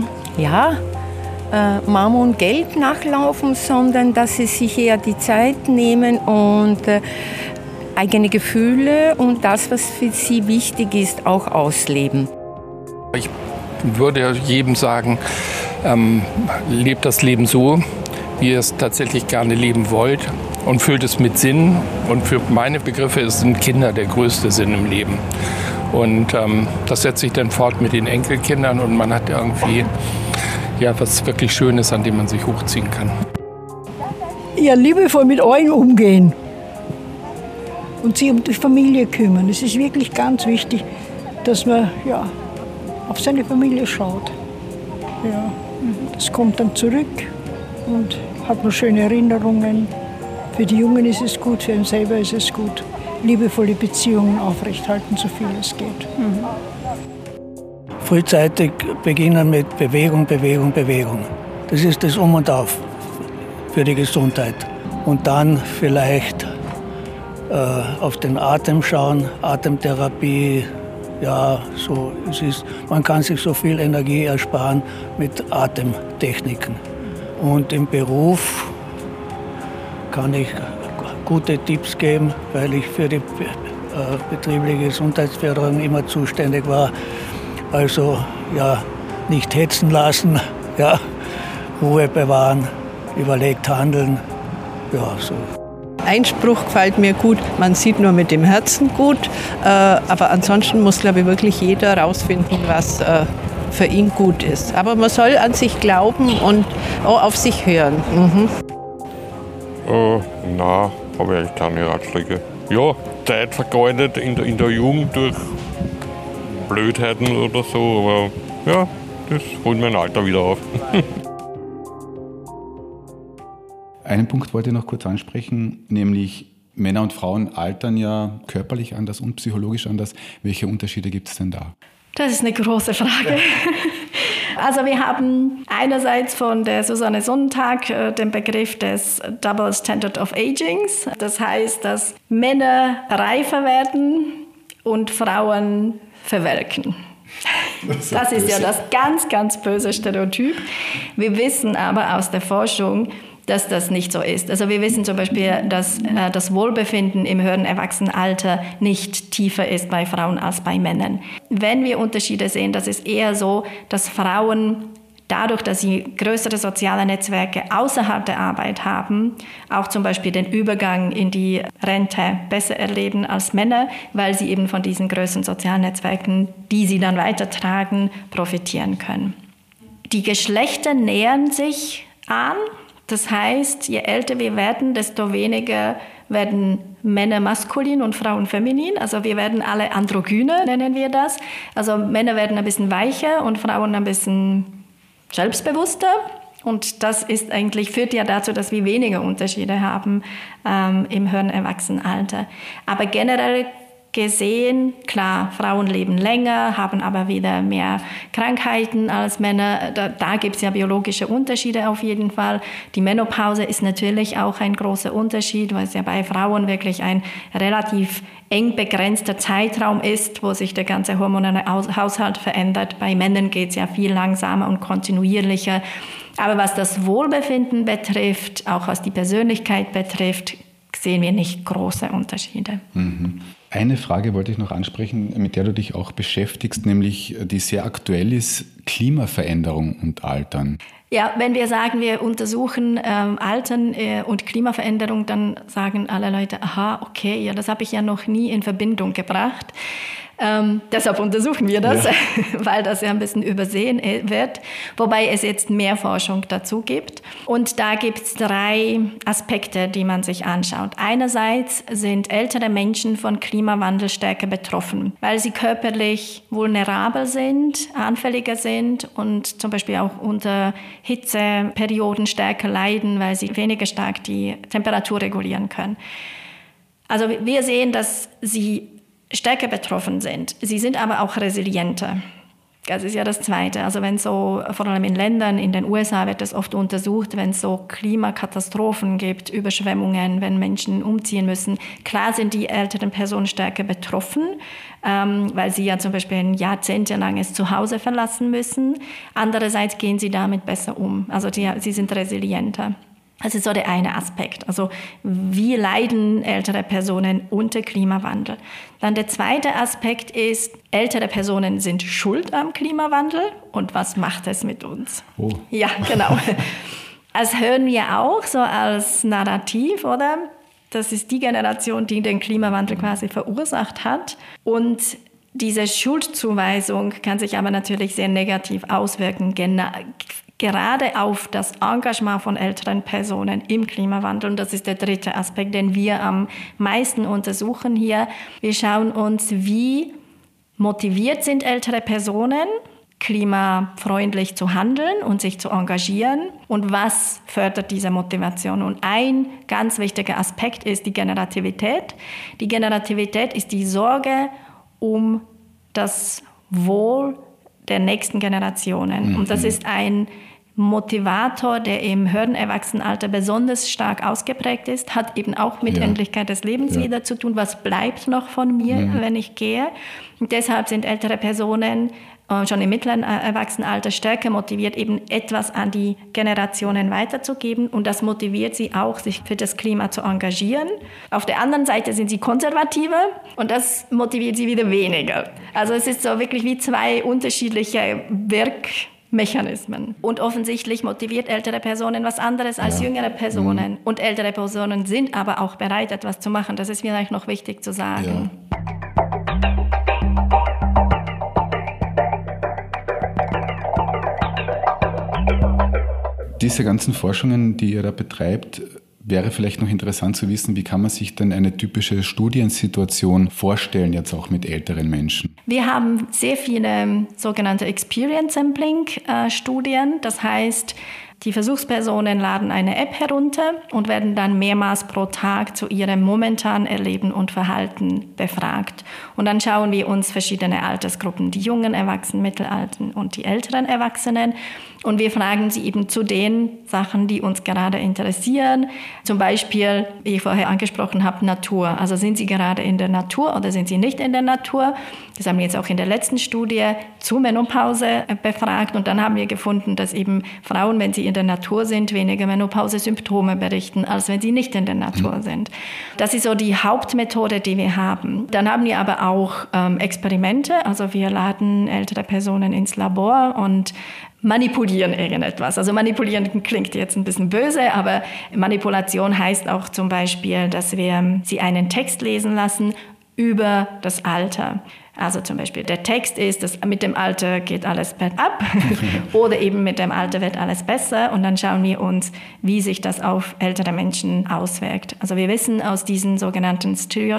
[SPEAKER 2] Mammon und Geld nachlaufen, sondern dass sie sich eher die Zeit nehmen und eigene Gefühle und das, was für sie wichtig ist, auch ausleben.
[SPEAKER 6] Ich würde jedem sagen, lebt das Leben so, wie ihr es tatsächlich gerne leben wollt und füllt es mit Sinn. Und für meine Begriffe sind Kinder der größte Sinn im Leben. Und das setzt sich dann fort mit den Enkelkindern und man hat irgendwie was wirklich Schönes, an dem man sich hochziehen kann.
[SPEAKER 7] Ja, liebevoll mit allen umgehen und sich um die Familie kümmern. Es ist wirklich ganz wichtig, dass man auf seine Familie schaut. Ja, das kommt dann zurück und hat noch schöne Erinnerungen. Für die Jungen ist es gut, für ihn selber ist es gut. Liebevolle Beziehungen aufrechthalten, so viel es geht.
[SPEAKER 11] Frühzeitig beginnen mit Bewegung. Das ist das Um und Auf für die Gesundheit. Und dann vielleicht auf den Atem schauen, Atemtherapie, man kann sich so viel Energie ersparen mit Atemtechniken. Und im Beruf kann ich gute Tipps geben, weil ich für die betriebliche Gesundheitsförderung immer zuständig war. Also nicht hetzen lassen, Ruhe bewahren, überlegt handeln, so.
[SPEAKER 8] Ein Spruch gefällt mir gut, man sieht nur mit dem Herzen gut, aber ansonsten muss, glaube ich, wirklich jeder herausfinden, was für ihn gut ist. Aber man soll an sich glauben und auch auf sich hören.
[SPEAKER 10] Nein, habe ich eigentlich keine Ratschläge. Ja, Zeit vergeudet in der Jugend durch Blödheiten oder so, aber ja, das holt mein Alter wieder auf.
[SPEAKER 4] Einen Punkt wollte ich noch kurz ansprechen, nämlich Männer und Frauen altern ja körperlich anders und psychologisch anders. Welche Unterschiede gibt es denn da?
[SPEAKER 5] Das ist eine große Frage. Also wir haben einerseits von der Susanne Sonnentag den Begriff des Double Standard of Agings. Das heißt, dass Männer reifer werden und Frauen verwelken. Das ist ja das ganz, ganz böse Stereotyp. Wir wissen aber aus der Forschung, dass das nicht so ist. Also wir wissen zum Beispiel, dass das Wohlbefinden im höheren Erwachsenenalter nicht tiefer ist bei Frauen als bei Männern. Wenn wir Unterschiede sehen, das ist eher so, dass Frauen dadurch, dass sie größere soziale Netzwerke außerhalb der Arbeit haben, auch zum Beispiel den Übergang in die Rente besser erleben als Männer, weil sie eben von diesen größeren sozialen Netzwerken, die sie dann weitertragen, profitieren können. Die Geschlechter nähern sich an. Das heißt, je älter wir werden, desto weniger werden Männer maskulin und Frauen feminin. Also wir werden alle androgyne, nennen wir das. Also Männer werden ein bisschen weicher und Frauen ein bisschen selbstbewusster. Und das ist eigentlich, führt ja dazu, dass wir weniger Unterschiede haben im höheren Erwachsenenalter. Aber generell gesehen, klar, Frauen leben länger, haben aber wieder mehr Krankheiten als Männer. Da gibt es ja biologische Unterschiede auf jeden Fall. Die Menopause ist natürlich auch ein großer Unterschied, weil es ja bei Frauen wirklich ein relativ eng begrenzter Zeitraum ist, wo sich der ganze hormonelle Haushalt verändert. Bei Männern geht es ja viel langsamer und kontinuierlicher. Aber was das Wohlbefinden betrifft, auch was die Persönlichkeit betrifft, sehen wir nicht große Unterschiede.
[SPEAKER 4] Mhm. Eine Frage wollte ich noch ansprechen, mit der du dich auch beschäftigst, nämlich die sehr aktuell ist, Klimaveränderung und Altern.
[SPEAKER 5] Ja, wenn wir sagen, wir untersuchen Altern und Klimaveränderung, dann sagen alle Leute, aha, okay, ja, das habe ich ja noch nie in Verbindung gebracht. Deshalb untersuchen wir das, ja. Weil das ja ein bisschen übersehen wird, wobei es jetzt mehr Forschung dazu gibt. Und da gibt es 3 Aspekte, die man sich anschaut. Einerseits sind ältere Menschen von Klimawandel stärker betroffen, weil sie körperlich vulnerabel sind, anfälliger sind und zum Beispiel auch unter Hitzeperioden stärker leiden, weil sie weniger stark die Temperatur regulieren können. Also wir sehen, dass sie stärker betroffen sind. Sie sind aber auch resilienter. Das ist ja das Zweite. Also wenn so, vor allem in Ländern, in den USA wird das oft untersucht, wenn es so Klimakatastrophen gibt, Überschwemmungen, wenn Menschen umziehen müssen. Klar sind die älteren Personen stärker betroffen, weil sie ja zum Beispiel ein jahrzehntelanges Zuhause verlassen müssen. Andererseits gehen sie damit besser um. Also sie sind resilienter. Das ist so der eine Aspekt. Also wie leiden ältere Personen unter Klimawandel? Dann der zweite Aspekt ist, ältere Personen sind schuld am Klimawandel. Und was macht es mit uns? Oh. Ja, genau. Das hören wir auch so als Narrativ, oder? Das ist die Generation, die den Klimawandel quasi verursacht hat. Und diese Schuldzuweisung kann sich aber natürlich sehr negativ auswirken, gerade auf das Engagement von älteren Personen im Klimawandel. Und das ist der dritte Aspekt, den wir am meisten untersuchen hier. Wir schauen uns, wie motiviert sind ältere Personen, klimafreundlich zu handeln und sich zu engagieren und was fördert diese Motivation. Und ein ganz wichtiger Aspekt ist die Generativität. Die Generativität ist die Sorge um das Wohl der nächsten Generationen. Und das ist ein Motivator, der im höheren Erwachsenenalter besonders stark ausgeprägt ist, hat eben auch mit Endlichkeit des Lebens wieder zu tun. Was bleibt noch von mir, wenn ich gehe? Und deshalb sind ältere Personen schon im mittleren Erwachsenenalter stärker motiviert, eben etwas an die Generationen weiterzugeben. Und das motiviert sie auch, sich für das Klima zu engagieren. Auf der anderen Seite sind sie konservativer und das motiviert sie wieder weniger. Also es ist so wirklich wie 2 unterschiedliche Mechanismen. Und offensichtlich motiviert ältere Personen was anderes als jüngere Personen. Und ältere Personen sind aber auch bereit, etwas zu machen. Das ist vielleicht noch wichtig zu sagen.
[SPEAKER 4] Diese ganzen Forschungen, die ihr da betreibt, wäre vielleicht noch interessant zu wissen, wie kann man sich denn eine typische Studiensituation vorstellen, jetzt auch mit älteren Menschen?
[SPEAKER 5] Wir haben sehr viele sogenannte Experience Sampling Studien. Das heißt, die Versuchspersonen laden eine App herunter und werden dann mehrmals pro Tag zu ihrem momentanen Erleben und Verhalten befragt. Und dann schauen wir uns verschiedene Altersgruppen, die jungen Erwachsenen, Mittelalten und die älteren Erwachsenen. Und wir fragen sie eben zu den Sachen, die uns gerade interessieren. Zum Beispiel, wie ich vorher angesprochen habe, Natur. Also sind sie gerade in der Natur oder sind sie nicht in der Natur? Das haben wir jetzt auch in der letzten Studie zur Menopause befragt. Und dann haben wir gefunden, dass eben Frauen, wenn sie in der Natur sind, weniger Menopause-Symptome berichten, als wenn sie nicht in der Natur sind. Das ist so die Hauptmethode, die wir haben. Dann haben wir aber auch Experimente. Also wir laden ältere Personen ins Labor und manipulieren irgendetwas. Also manipulieren klingt jetzt ein bisschen böse, aber Manipulation heißt auch zum Beispiel, dass wir sie einen Text lesen lassen über das Alter. Also zum Beispiel der Text ist, dass mit dem Alter geht alles bergab oder eben mit dem Alter wird alles besser und dann schauen wir uns, wie sich das auf ältere Menschen auswirkt. Also wir wissen aus diesen sogenannten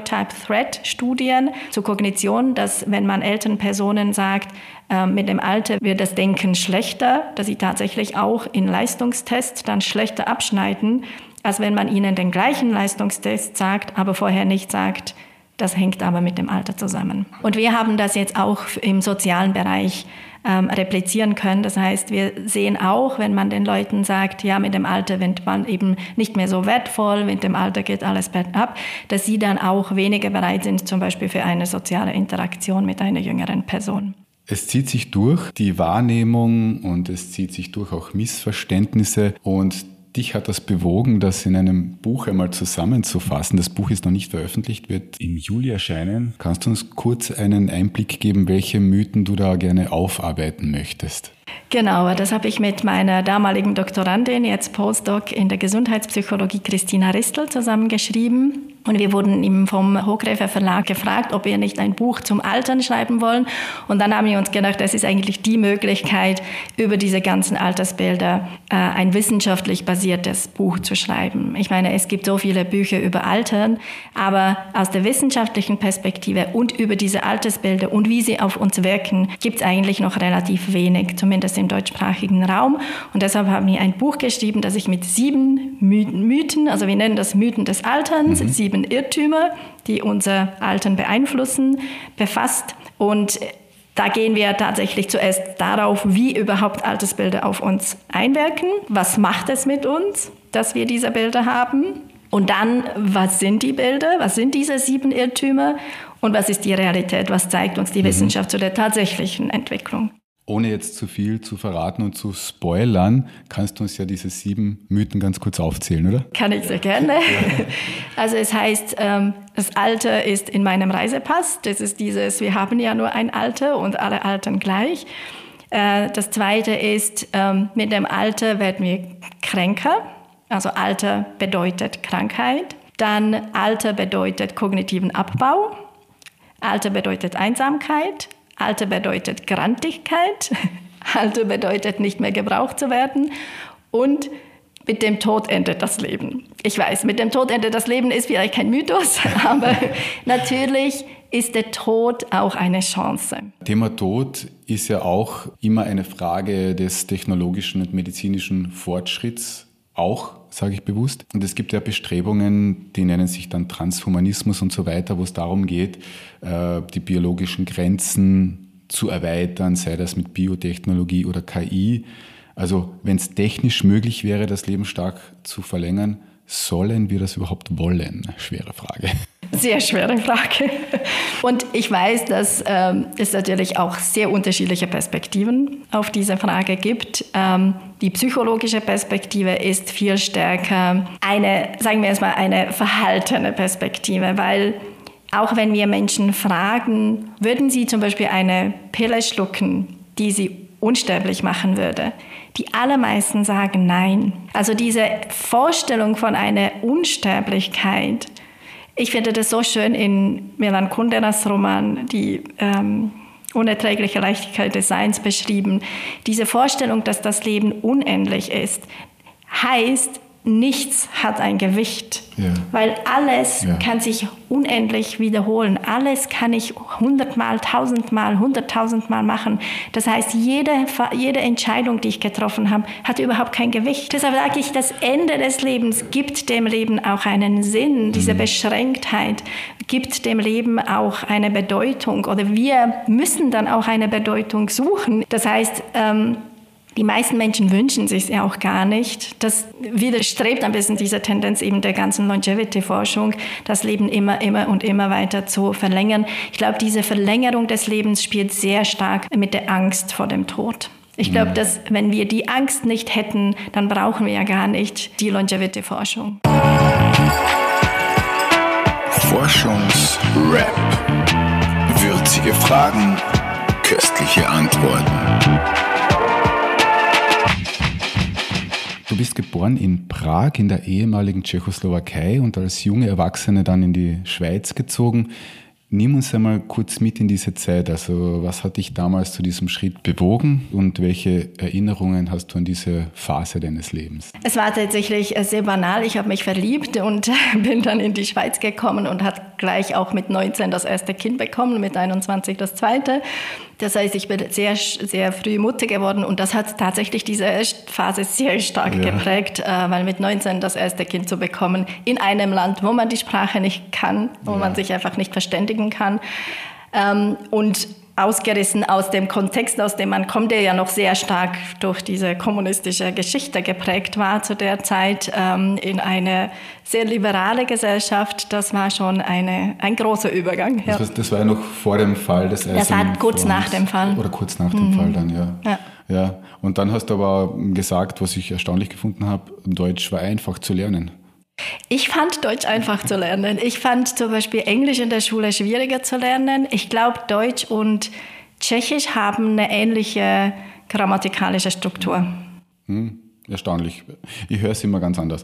[SPEAKER 5] Stereotype-Threat-Studien zur Kognition, dass wenn man älteren Personen sagt, mit dem Alter wird das Denken schlechter, dass sie tatsächlich auch in Leistungstests dann schlechter abschneiden, als wenn man ihnen den gleichen Leistungstest sagt, aber vorher nicht sagt, das hängt aber mit dem Alter zusammen. Und wir haben das jetzt auch im sozialen Bereich replizieren können. Das heißt, wir sehen auch, wenn man den Leuten sagt, ja, mit dem Alter wird man eben nicht mehr so wertvoll, mit dem Alter geht alles bergab, dass sie dann auch weniger bereit sind, zum Beispiel für eine soziale Interaktion mit einer jüngeren Person.
[SPEAKER 4] Es zieht sich durch die Wahrnehmung und es zieht sich durch auch Missverständnisse und dich hat das bewogen, das in einem Buch einmal zusammenzufassen. Das Buch ist noch nicht veröffentlicht, wird im Juli erscheinen. Kannst du uns kurz einen Einblick geben, welche Mythen du da gerne aufarbeiten möchtest?
[SPEAKER 5] Genau, das habe ich mit meiner damaligen Doktorandin, jetzt Postdoc in der Gesundheitspsychologie, Christina Ristel, zusammengeschrieben. Und wir wurden eben vom Hochgräfer Verlag gefragt, ob wir nicht ein Buch zum Altern schreiben wollen. Und dann haben wir uns gedacht, das ist eigentlich die Möglichkeit, über diese ganzen Altersbilder ein wissenschaftlich basiertes Buch zu schreiben. Ich meine, es gibt so viele Bücher über Altern, aber aus der wissenschaftlichen Perspektive und über diese Altersbilder und wie sie auf uns wirken, gibt es eigentlich noch relativ wenig, zumindest im deutschsprachigen Raum. Und deshalb haben wir ein Buch geschrieben, das sich mit 7 Mythen, also wir nennen das Mythen des Alterns, 7 Irrtümer, die unser Altern beeinflussen, befasst. Und da gehen wir tatsächlich zuerst darauf, wie überhaupt Altersbilder auf uns einwirken. Was macht es mit uns, dass wir diese Bilder haben? Und dann, was sind die Bilder? Was sind diese 7 Irrtümer? Und was ist die Realität? Was zeigt uns die Wissenschaft zu der tatsächlichen Entwicklung?
[SPEAKER 4] Ohne jetzt zu viel zu verraten und zu spoilern, kannst du uns ja diese 7 Mythen ganz kurz aufzählen, oder?
[SPEAKER 5] Kann ich sehr gerne. Also es heißt, das Alter ist in meinem Reisepass. Das ist dieses, wir haben ja nur ein Alter und alle altern gleich. Das Zweite ist, mit dem Alter werden wir kränker. Also Alter bedeutet Krankheit. Dann Alter bedeutet kognitiven Abbau. Alter bedeutet Einsamkeit. Alter bedeutet Grantigkeit, Alter bedeutet nicht mehr gebraucht zu werden und mit dem Tod endet das Leben. Ich weiß, mit dem Tod endet das Leben ist vielleicht kein Mythos, aber natürlich ist der Tod auch eine Chance.
[SPEAKER 4] Thema Tod ist ja auch immer eine Frage des technologischen und medizinischen Fortschritts, auch, sage ich bewusst. Und es gibt ja Bestrebungen, die nennen sich dann Transhumanismus und so weiter, wo es darum geht, die biologischen Grenzen zu erweitern, sei das mit Biotechnologie oder KI. Also wenn es technisch möglich wäre, das Leben stark zu verlängern, sollen wir das überhaupt wollen? Schwere Frage.
[SPEAKER 5] Sehr schwere Frage. Und ich weiß, dass es natürlich auch sehr unterschiedliche Perspektiven auf diese Frage gibt. Die psychologische Perspektive ist viel stärker sagen wir erstmal, eine verhaltene Perspektive, weil auch wenn wir Menschen fragen, würden sie zum Beispiel eine Pille schlucken, die sie unsterblich machen würde. Die allermeisten sagen nein. Also diese Vorstellung von einer Unsterblichkeit, ich finde das so schön in Milan Kunderas Roman, die unerträgliche Leichtigkeit des Seins beschrieben. Diese Vorstellung, dass das Leben unendlich ist, heißt, nichts hat ein Gewicht, weil alles kann sich unendlich wiederholen. Alles kann ich 100-mal, 1000-mal, 100.000-mal machen. Das heißt, jede Entscheidung, die ich getroffen habe, hat überhaupt kein Gewicht. Deshalb sage ich, das Ende des Lebens gibt dem Leben auch einen Sinn. Diese Beschränktheit gibt dem Leben auch eine Bedeutung. Oder wir müssen dann auch eine Bedeutung suchen. Das heißt, die meisten Menschen wünschen sich ja auch gar nicht. Das widerstrebt ein bisschen dieser Tendenz eben der ganzen Longevity-Forschung, das Leben immer und immer weiter zu verlängern. Ich glaube, diese Verlängerung des Lebens spielt sehr stark mit der Angst vor dem Tod. Ich glaube, dass wenn wir die Angst nicht hätten, dann brauchen wir ja gar nicht die Longevity-Forschung.
[SPEAKER 12] Forschungsrap. Würzige Fragen, köstliche Antworten.
[SPEAKER 4] Du bist geboren in Prag in der ehemaligen Tschechoslowakei und als junge Erwachsene dann in die Schweiz gezogen. Nimm uns einmal kurz mit in diese Zeit. Also was hat dich damals zu diesem Schritt bewogen und welche Erinnerungen hast du an diese Phase deines Lebens?
[SPEAKER 5] Es war tatsächlich sehr banal. Ich habe mich verliebt und bin dann in die Schweiz gekommen und habe gleich auch mit 19 das erste Kind bekommen, mit 21 das zweite. Das heißt, ich bin sehr, sehr früh Mutter geworden und das hat tatsächlich diese Phase sehr stark geprägt, weil mit 19 das erste Kind zu bekommen in einem Land, wo man die Sprache nicht kann, wo man sich einfach nicht verständigen kann und ausgerissen aus dem Kontext, aus dem man kommt, der ja noch sehr stark durch diese kommunistische Geschichte geprägt war zu der Zeit, in eine sehr liberale Gesellschaft. Das war schon ein großer Übergang. Ja.
[SPEAKER 4] Das war ja noch vor dem Fall des Eisernen
[SPEAKER 5] Das war kurz nach dem Fall.
[SPEAKER 4] Oder kurz nach dem Fall dann, ja. Und dann hast du aber gesagt, was ich erstaunlich gefunden habe, Deutsch war einfach zu lernen.
[SPEAKER 5] Ich fand Deutsch einfach zu lernen. Ich fand zum Beispiel Englisch in der Schule schwieriger zu lernen. Ich glaube, Deutsch und Tschechisch haben eine ähnliche grammatikalische Struktur.
[SPEAKER 4] Erstaunlich. Ich höre es immer ganz anders.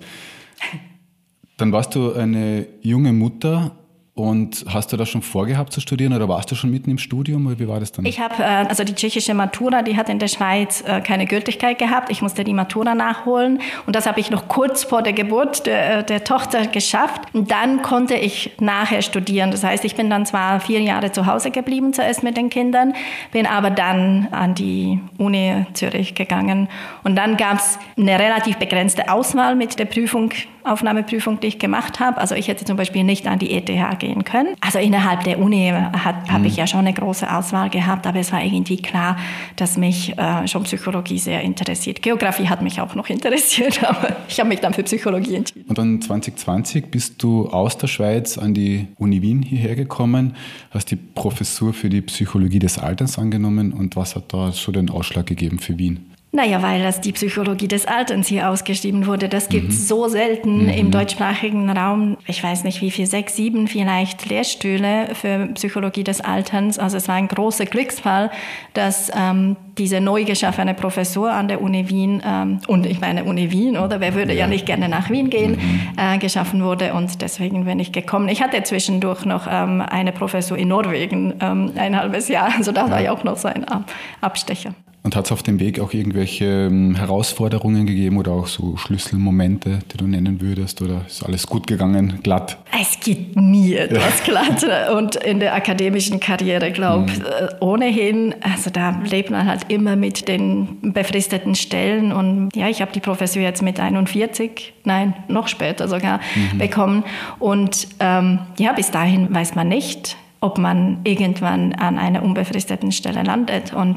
[SPEAKER 4] Dann warst du eine junge Mutter. Und hast du das schon vorgehabt zu studieren oder warst du schon mitten im Studium oder wie war das dann?
[SPEAKER 5] Ich habe also die tschechische Matura, die hat in der Schweiz keine Gültigkeit gehabt. Ich musste die Matura nachholen und das habe ich noch kurz vor der Geburt der Tochter geschafft. Und dann konnte ich nachher studieren. Das heißt, ich bin dann zwar 4 Jahre zu Hause geblieben, zuerst mit den Kindern, bin aber dann an die Uni Zürich gegangen. Und dann gab es eine relativ begrenzte Auswahl mit der Aufnahmeprüfung, die ich gemacht habe. Also ich hätte zum Beispiel nicht an die ETH gehen können. Also innerhalb der Uni habe ich ja schon eine große Auswahl gehabt, aber es war irgendwie klar, dass mich schon Psychologie sehr interessiert. Geografie hat mich auch noch interessiert, aber ich habe mich dann für Psychologie entschieden.
[SPEAKER 4] Und dann 2020 bist du aus der Schweiz an die Uni Wien hierher gekommen, hast die Professur für die Psychologie des Alterns angenommen und was hat da so den Ausschlag gegeben für Wien?
[SPEAKER 5] Naja, weil das die Psychologie des Alterns hier ausgeschrieben wurde. Das gibt es so selten im deutschsprachigen Raum. Ich weiß nicht wie viel, 6, 7 vielleicht Lehrstühle für Psychologie des Alterns. Also es war ein großer Glücksfall, dass diese neu geschaffene Professur an der Uni Wien, und ich meine Uni Wien, oder wer würde ja nicht gerne nach Wien gehen, geschaffen wurde und deswegen bin ich gekommen. Ich hatte zwischendurch noch eine Professur in Norwegen, ein halbes Jahr, also da war ja auch noch so ein Abstecher.
[SPEAKER 4] Und hat es auf dem Weg auch irgendwelche Herausforderungen gegeben oder auch so Schlüsselmomente, die du nennen würdest? Oder ist alles gut gegangen, glatt?
[SPEAKER 5] Es geht nie etwas glatt. Und in der akademischen Karriere, glaube ich, ohnehin, also da lebt man halt immer mit den befristeten Stellen. Und ja, ich habe die Professur jetzt mit 41, nein, noch später sogar bekommen. Und ja, bis dahin weiß man nicht, ob man irgendwann an einer unbefristeten Stelle landet. Und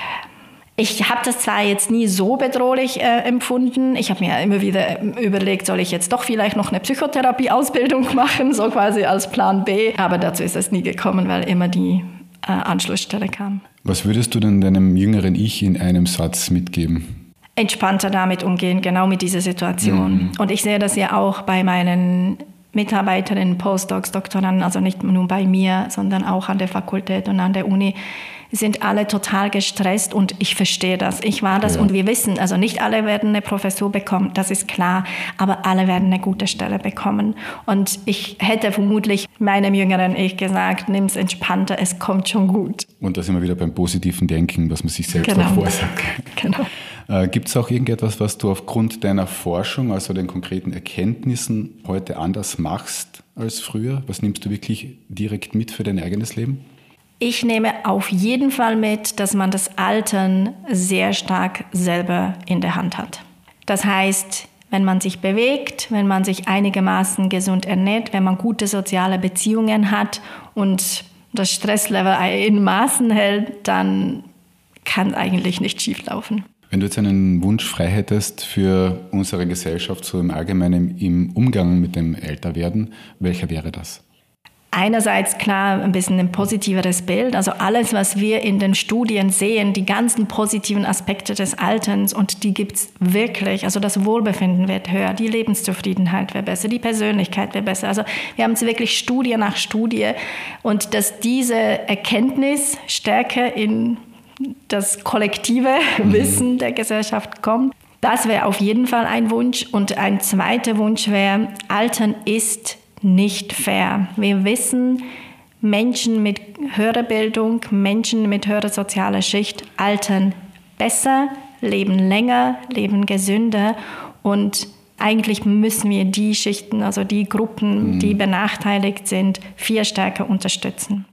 [SPEAKER 5] ich habe das zwar jetzt nie so bedrohlich empfunden. Ich habe mir immer wieder überlegt, soll ich jetzt doch vielleicht noch eine Psychotherapie-Ausbildung machen, so quasi als Plan B. Aber dazu ist es nie gekommen, weil immer die Anschlussstelle kam.
[SPEAKER 4] Was würdest du denn deinem jüngeren Ich in einem Satz mitgeben?
[SPEAKER 5] Entspannter damit umgehen, genau mit dieser Situation. Und ich sehe das ja auch bei meinen Mitarbeiterinnen, Postdocs, Doktoranden, also nicht nur bei mir, sondern auch an der Fakultät und an der Uni, sind alle total gestresst und ich verstehe das. Ich war das und wir wissen, also nicht alle werden eine Professur bekommen, das ist klar, aber alle werden eine gute Stelle bekommen. Und ich hätte vermutlich meinem jüngeren Ich gesagt, nimm es entspannter, es kommt schon gut.
[SPEAKER 4] Und da sind wir wieder beim positiven Denken, was man sich selbst auch vorsagt.
[SPEAKER 5] Genau.
[SPEAKER 4] Gibt es auch irgendetwas, was du aufgrund deiner Forschung, also den konkreten Erkenntnissen, heute anders machst als früher? Was nimmst du wirklich direkt mit für dein eigenes Leben?
[SPEAKER 5] Ich nehme auf jeden Fall mit, dass man das Altern sehr stark selber in der Hand hat. Das heißt, wenn man sich bewegt, wenn man sich einigermaßen gesund ernährt, wenn man gute soziale Beziehungen hat und das Stresslevel in Maßen hält, dann kann eigentlich nicht schief laufen.
[SPEAKER 4] Wenn du jetzt einen Wunsch frei hättest für unsere Gesellschaft, so im Allgemeinen im Umgang mit dem Älterwerden, welcher wäre das?
[SPEAKER 5] Einerseits klar ein bisschen ein positiveres Bild, also alles, was wir in den Studien sehen, die ganzen positiven Aspekte des Alterns und die gibt es wirklich, also das Wohlbefinden wird höher, die Lebenszufriedenheit wird besser, die Persönlichkeit wird besser, also wir haben es wirklich Studie nach Studie und dass diese Erkenntnis stärker in das kollektive Wissen der Gesellschaft kommt, das wäre auf jeden Fall ein Wunsch und ein zweiter Wunsch wäre, Altern ist nicht fair. Wir wissen, Menschen mit höherer Bildung, Menschen mit höherer sozialer Schicht altern besser, leben länger, leben gesünder und eigentlich müssen wir die Schichten, also die Gruppen, die benachteiligt sind, viel stärker unterstützen.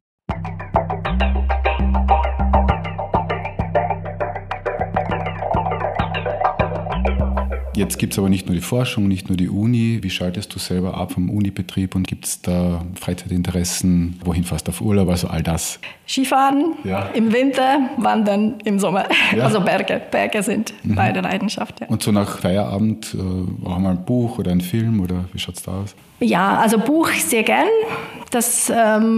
[SPEAKER 4] Jetzt gibt es aber nicht nur die Forschung, nicht nur die Uni. Wie schaltest du selber ab vom Unibetrieb und gibt es da Freizeitinteressen? Wohin fährst du auf Urlaub? Also all das.
[SPEAKER 5] Skifahren im Winter, Wandern im Sommer. Ja. Also Berge. Berge sind meine Leidenschaft. Ja.
[SPEAKER 4] Und so nach Feierabend auch mal ein Buch oder ein Film oder wie schaut es da aus?
[SPEAKER 5] Ja, also Buch sehr gern. Das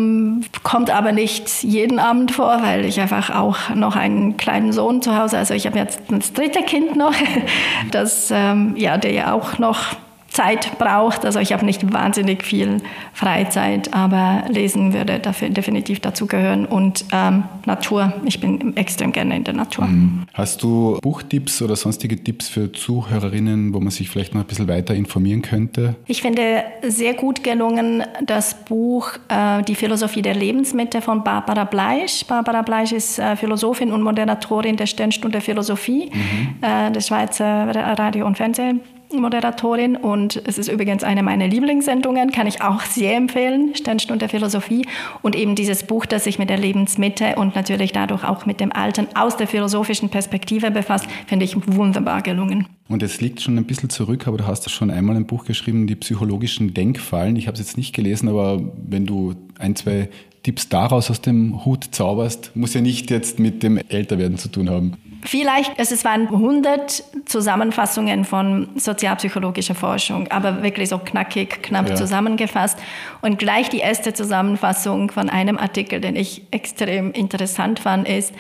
[SPEAKER 5] kommt aber nicht jeden Abend vor, weil ich einfach auch noch einen kleinen Sohn zu Hause, also ich habe jetzt das dritte Kind noch, das, der ja auch noch Zeit braucht. Also ich habe nicht wahnsinnig viel Freizeit, aber Lesen würde dafür definitiv dazu gehören und Natur. Ich bin extrem gerne in der Natur.
[SPEAKER 4] Hast du Buchtipps oder sonstige Tipps für Zuhörerinnen, wo man sich vielleicht noch ein bisschen weiter informieren könnte?
[SPEAKER 5] Ich finde sehr gut gelungen das Buch Die Philosophie der Lebensmitte von Barbara Bleisch. Barbara Bleisch ist Philosophin und Moderatorin der Sternstunde Philosophie, der Schweizer Radio- und Fernsehmoderatorin und es ist übrigens eine meiner Lieblingssendungen, kann ich auch sehr empfehlen, Sternstunde Philosophie und eben dieses Buch, das sich mit der Lebensmitte und natürlich dadurch auch mit dem Altern aus der philosophischen Perspektive befasst, finde ich wunderbar gelungen.
[SPEAKER 4] Und es liegt schon ein bisschen zurück, aber du hast schon einmal ein Buch geschrieben, die psychologischen Denkfallen. Ich habe es jetzt nicht gelesen, aber wenn du ein, zwei Tipps daraus aus dem Hut zauberst, muss ja nicht jetzt mit dem Älterwerden zu tun haben.
[SPEAKER 5] Vielleicht, es waren 100 Zusammenfassungen von sozialpsychologischer Forschung, aber wirklich so knapp zusammengefasst. Und gleich die erste Zusammenfassung von einem Artikel, den ich extrem interessant fand, ist,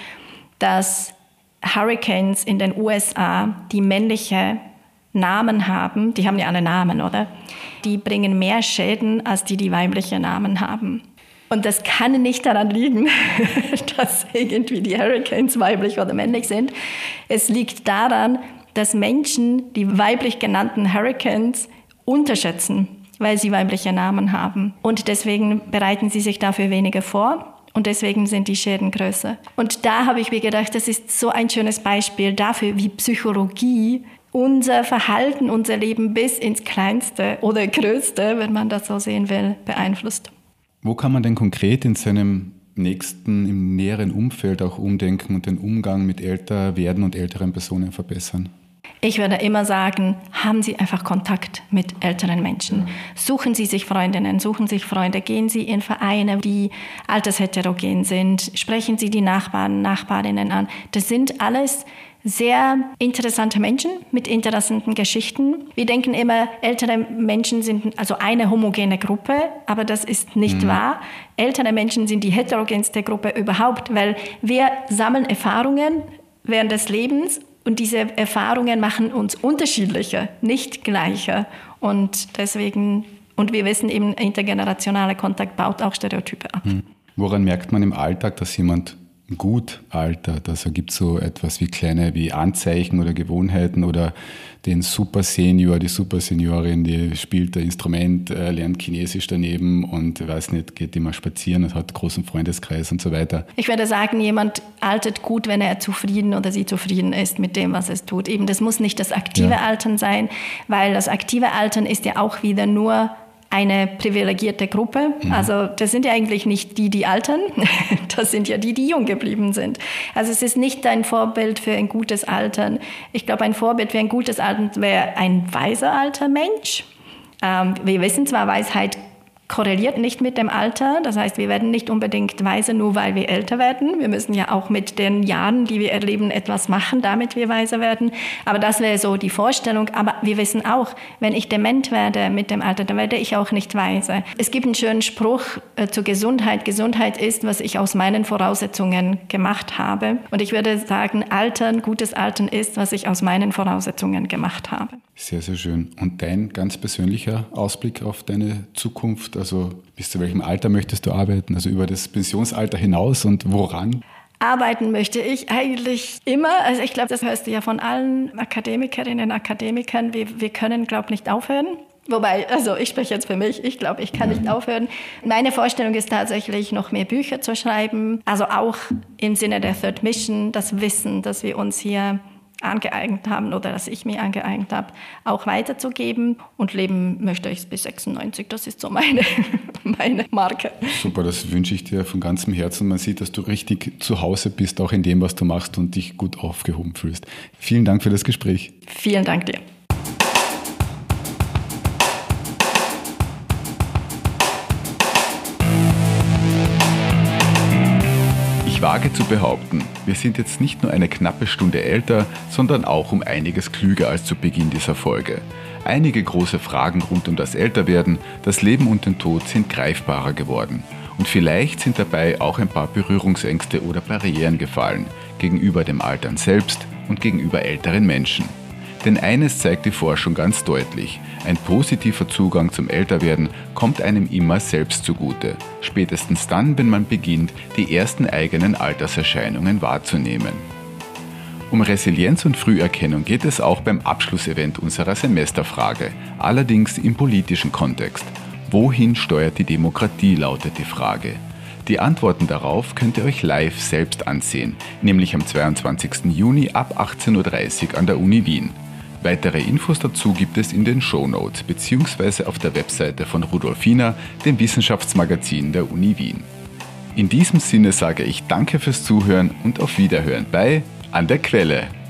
[SPEAKER 5] dass Hurricanes in den USA, die männliche Namen haben, die haben ja alle Namen, oder? Die bringen mehr Schäden, als die weibliche Namen haben. Und das kann nicht daran liegen, dass irgendwie die Hurricanes weiblich oder männlich sind. Es liegt daran, dass Menschen die weiblich genannten Hurricanes unterschätzen, weil sie weibliche Namen haben. Und deswegen bereiten sie sich dafür weniger vor. Und deswegen sind die Schäden größer. Und da habe ich mir gedacht, das ist so ein schönes Beispiel dafür, wie Psychologie unser Verhalten, unser Leben bis ins Kleinste oder Größte, wenn man das so sehen will, beeinflusst.
[SPEAKER 4] Wo kann man denn konkret in seinem nächsten, im näheren Umfeld auch umdenken und den Umgang mit älter werden und älteren Personen verbessern?
[SPEAKER 5] Ich würde immer sagen, haben Sie einfach Kontakt mit älteren Menschen. Suchen Sie sich Freundinnen, suchen sich Freunde, gehen Sie in Vereine, die altersheterogen sind, sprechen Sie die Nachbarn, Nachbarinnen an. Das sind alles sehr interessante Menschen mit interessanten Geschichten. Wir denken immer, ältere Menschen sind also eine homogene Gruppe, aber das ist nicht wahr. Ältere Menschen sind die heterogenste Gruppe überhaupt, weil wir sammeln Erfahrungen während des Lebens und diese Erfahrungen machen uns unterschiedlicher, nicht gleicher. Und deswegen Und wir wissen eben, intergenerationaler Kontakt baut auch Stereotype ab.
[SPEAKER 4] Woran merkt man im Alltag, dass jemand gut altert? Also gibt es so etwas wie Anzeichen oder Gewohnheiten oder den Supersenior, die Superseniorin, die spielt ein Instrument, lernt Chinesisch daneben und weiß nicht, geht immer spazieren und hat einen großen Freundeskreis und so weiter.
[SPEAKER 5] Ich würde sagen, jemand altert gut, wenn er zufrieden oder sie zufrieden ist mit dem, was es tut. Eben, das muss nicht das aktive Altern sein, weil das aktive Altern ist ja auch wieder nur eine privilegierte Gruppe. Also das sind ja eigentlich nicht die altern, das sind ja die jung geblieben sind. Also es ist nicht ein Vorbild für ein gutes Altern. Ich glaube, ein Vorbild für ein gutes Altern wäre ein weiser alter Mensch. Wir wissen zwar, Weisheit korreliert nicht mit dem Alter. Das heißt, wir werden nicht unbedingt weiser, nur weil wir älter werden. Wir müssen ja auch mit den Jahren, die wir erleben, etwas machen, damit wir weiser werden. Aber das wäre so die Vorstellung. Aber wir wissen auch, wenn ich dement werde mit dem Alter, dann werde ich auch nicht weiser. Es gibt einen schönen Spruch zur Gesundheit. Gesundheit ist, was ich aus meinen Voraussetzungen gemacht habe. Und ich würde sagen, Altern, gutes Altern ist, was ich aus meinen Voraussetzungen gemacht habe.
[SPEAKER 4] Sehr, sehr schön. Und dein ganz persönlicher Ausblick auf deine Zukunft? Also bis zu welchem Alter möchtest du arbeiten? Also über das Pensionsalter hinaus und woran?
[SPEAKER 5] Arbeiten möchte ich eigentlich immer. Also ich glaube, das hörst du ja von allen Akademikerinnen und Akademikern. Wir können, glaube ich, nicht aufhören. Wobei, also ich spreche jetzt für mich, ich glaube, ich kann nicht aufhören. Meine Vorstellung ist tatsächlich, noch mehr Bücher zu schreiben. Also auch im Sinne der Third Mission, das Wissen, das wir uns hier angeeignet haben oder dass ich mir angeeignet habe, auch weiterzugeben. Und leben möchte ich bis 96. Das ist so meine Marke.
[SPEAKER 4] Super, das wünsche ich dir von ganzem Herzen. Man sieht, dass du richtig zu Hause bist, auch in dem, was du machst und dich gut aufgehoben fühlst. Vielen Dank für das Gespräch.
[SPEAKER 5] Vielen Dank dir.
[SPEAKER 4] Ich wage zu behaupten, wir sind jetzt nicht nur eine knappe Stunde älter, sondern auch um einiges klüger als zu Beginn dieser Folge. Einige große Fragen rund um das Älterwerden, das Leben und den Tod sind greifbarer geworden. Und vielleicht sind dabei auch ein paar Berührungsängste oder Barrieren gefallen, gegenüber dem Altern selbst und gegenüber älteren Menschen. Denn eines zeigt die Forschung ganz deutlich: Ein positiver Zugang zum Älterwerden kommt einem immer selbst zugute. Spätestens dann, wenn man beginnt, die ersten eigenen Alterserscheinungen wahrzunehmen. Um Resilienz und Früherkennung geht es auch beim Abschlussevent unserer Semesterfrage, allerdings im politischen Kontext. Wohin steuert die Demokratie, lautet die Frage. Die Antworten darauf könnt ihr euch live selbst ansehen, nämlich am 22. Juni ab 18:30 Uhr an der Uni Wien. Weitere Infos dazu gibt es in den Shownotes bzw. auf der Webseite von Rudolfina, dem Wissenschaftsmagazin der Uni Wien. In diesem Sinne sage ich Danke fürs Zuhören und auf Wiederhören bei An der Quelle.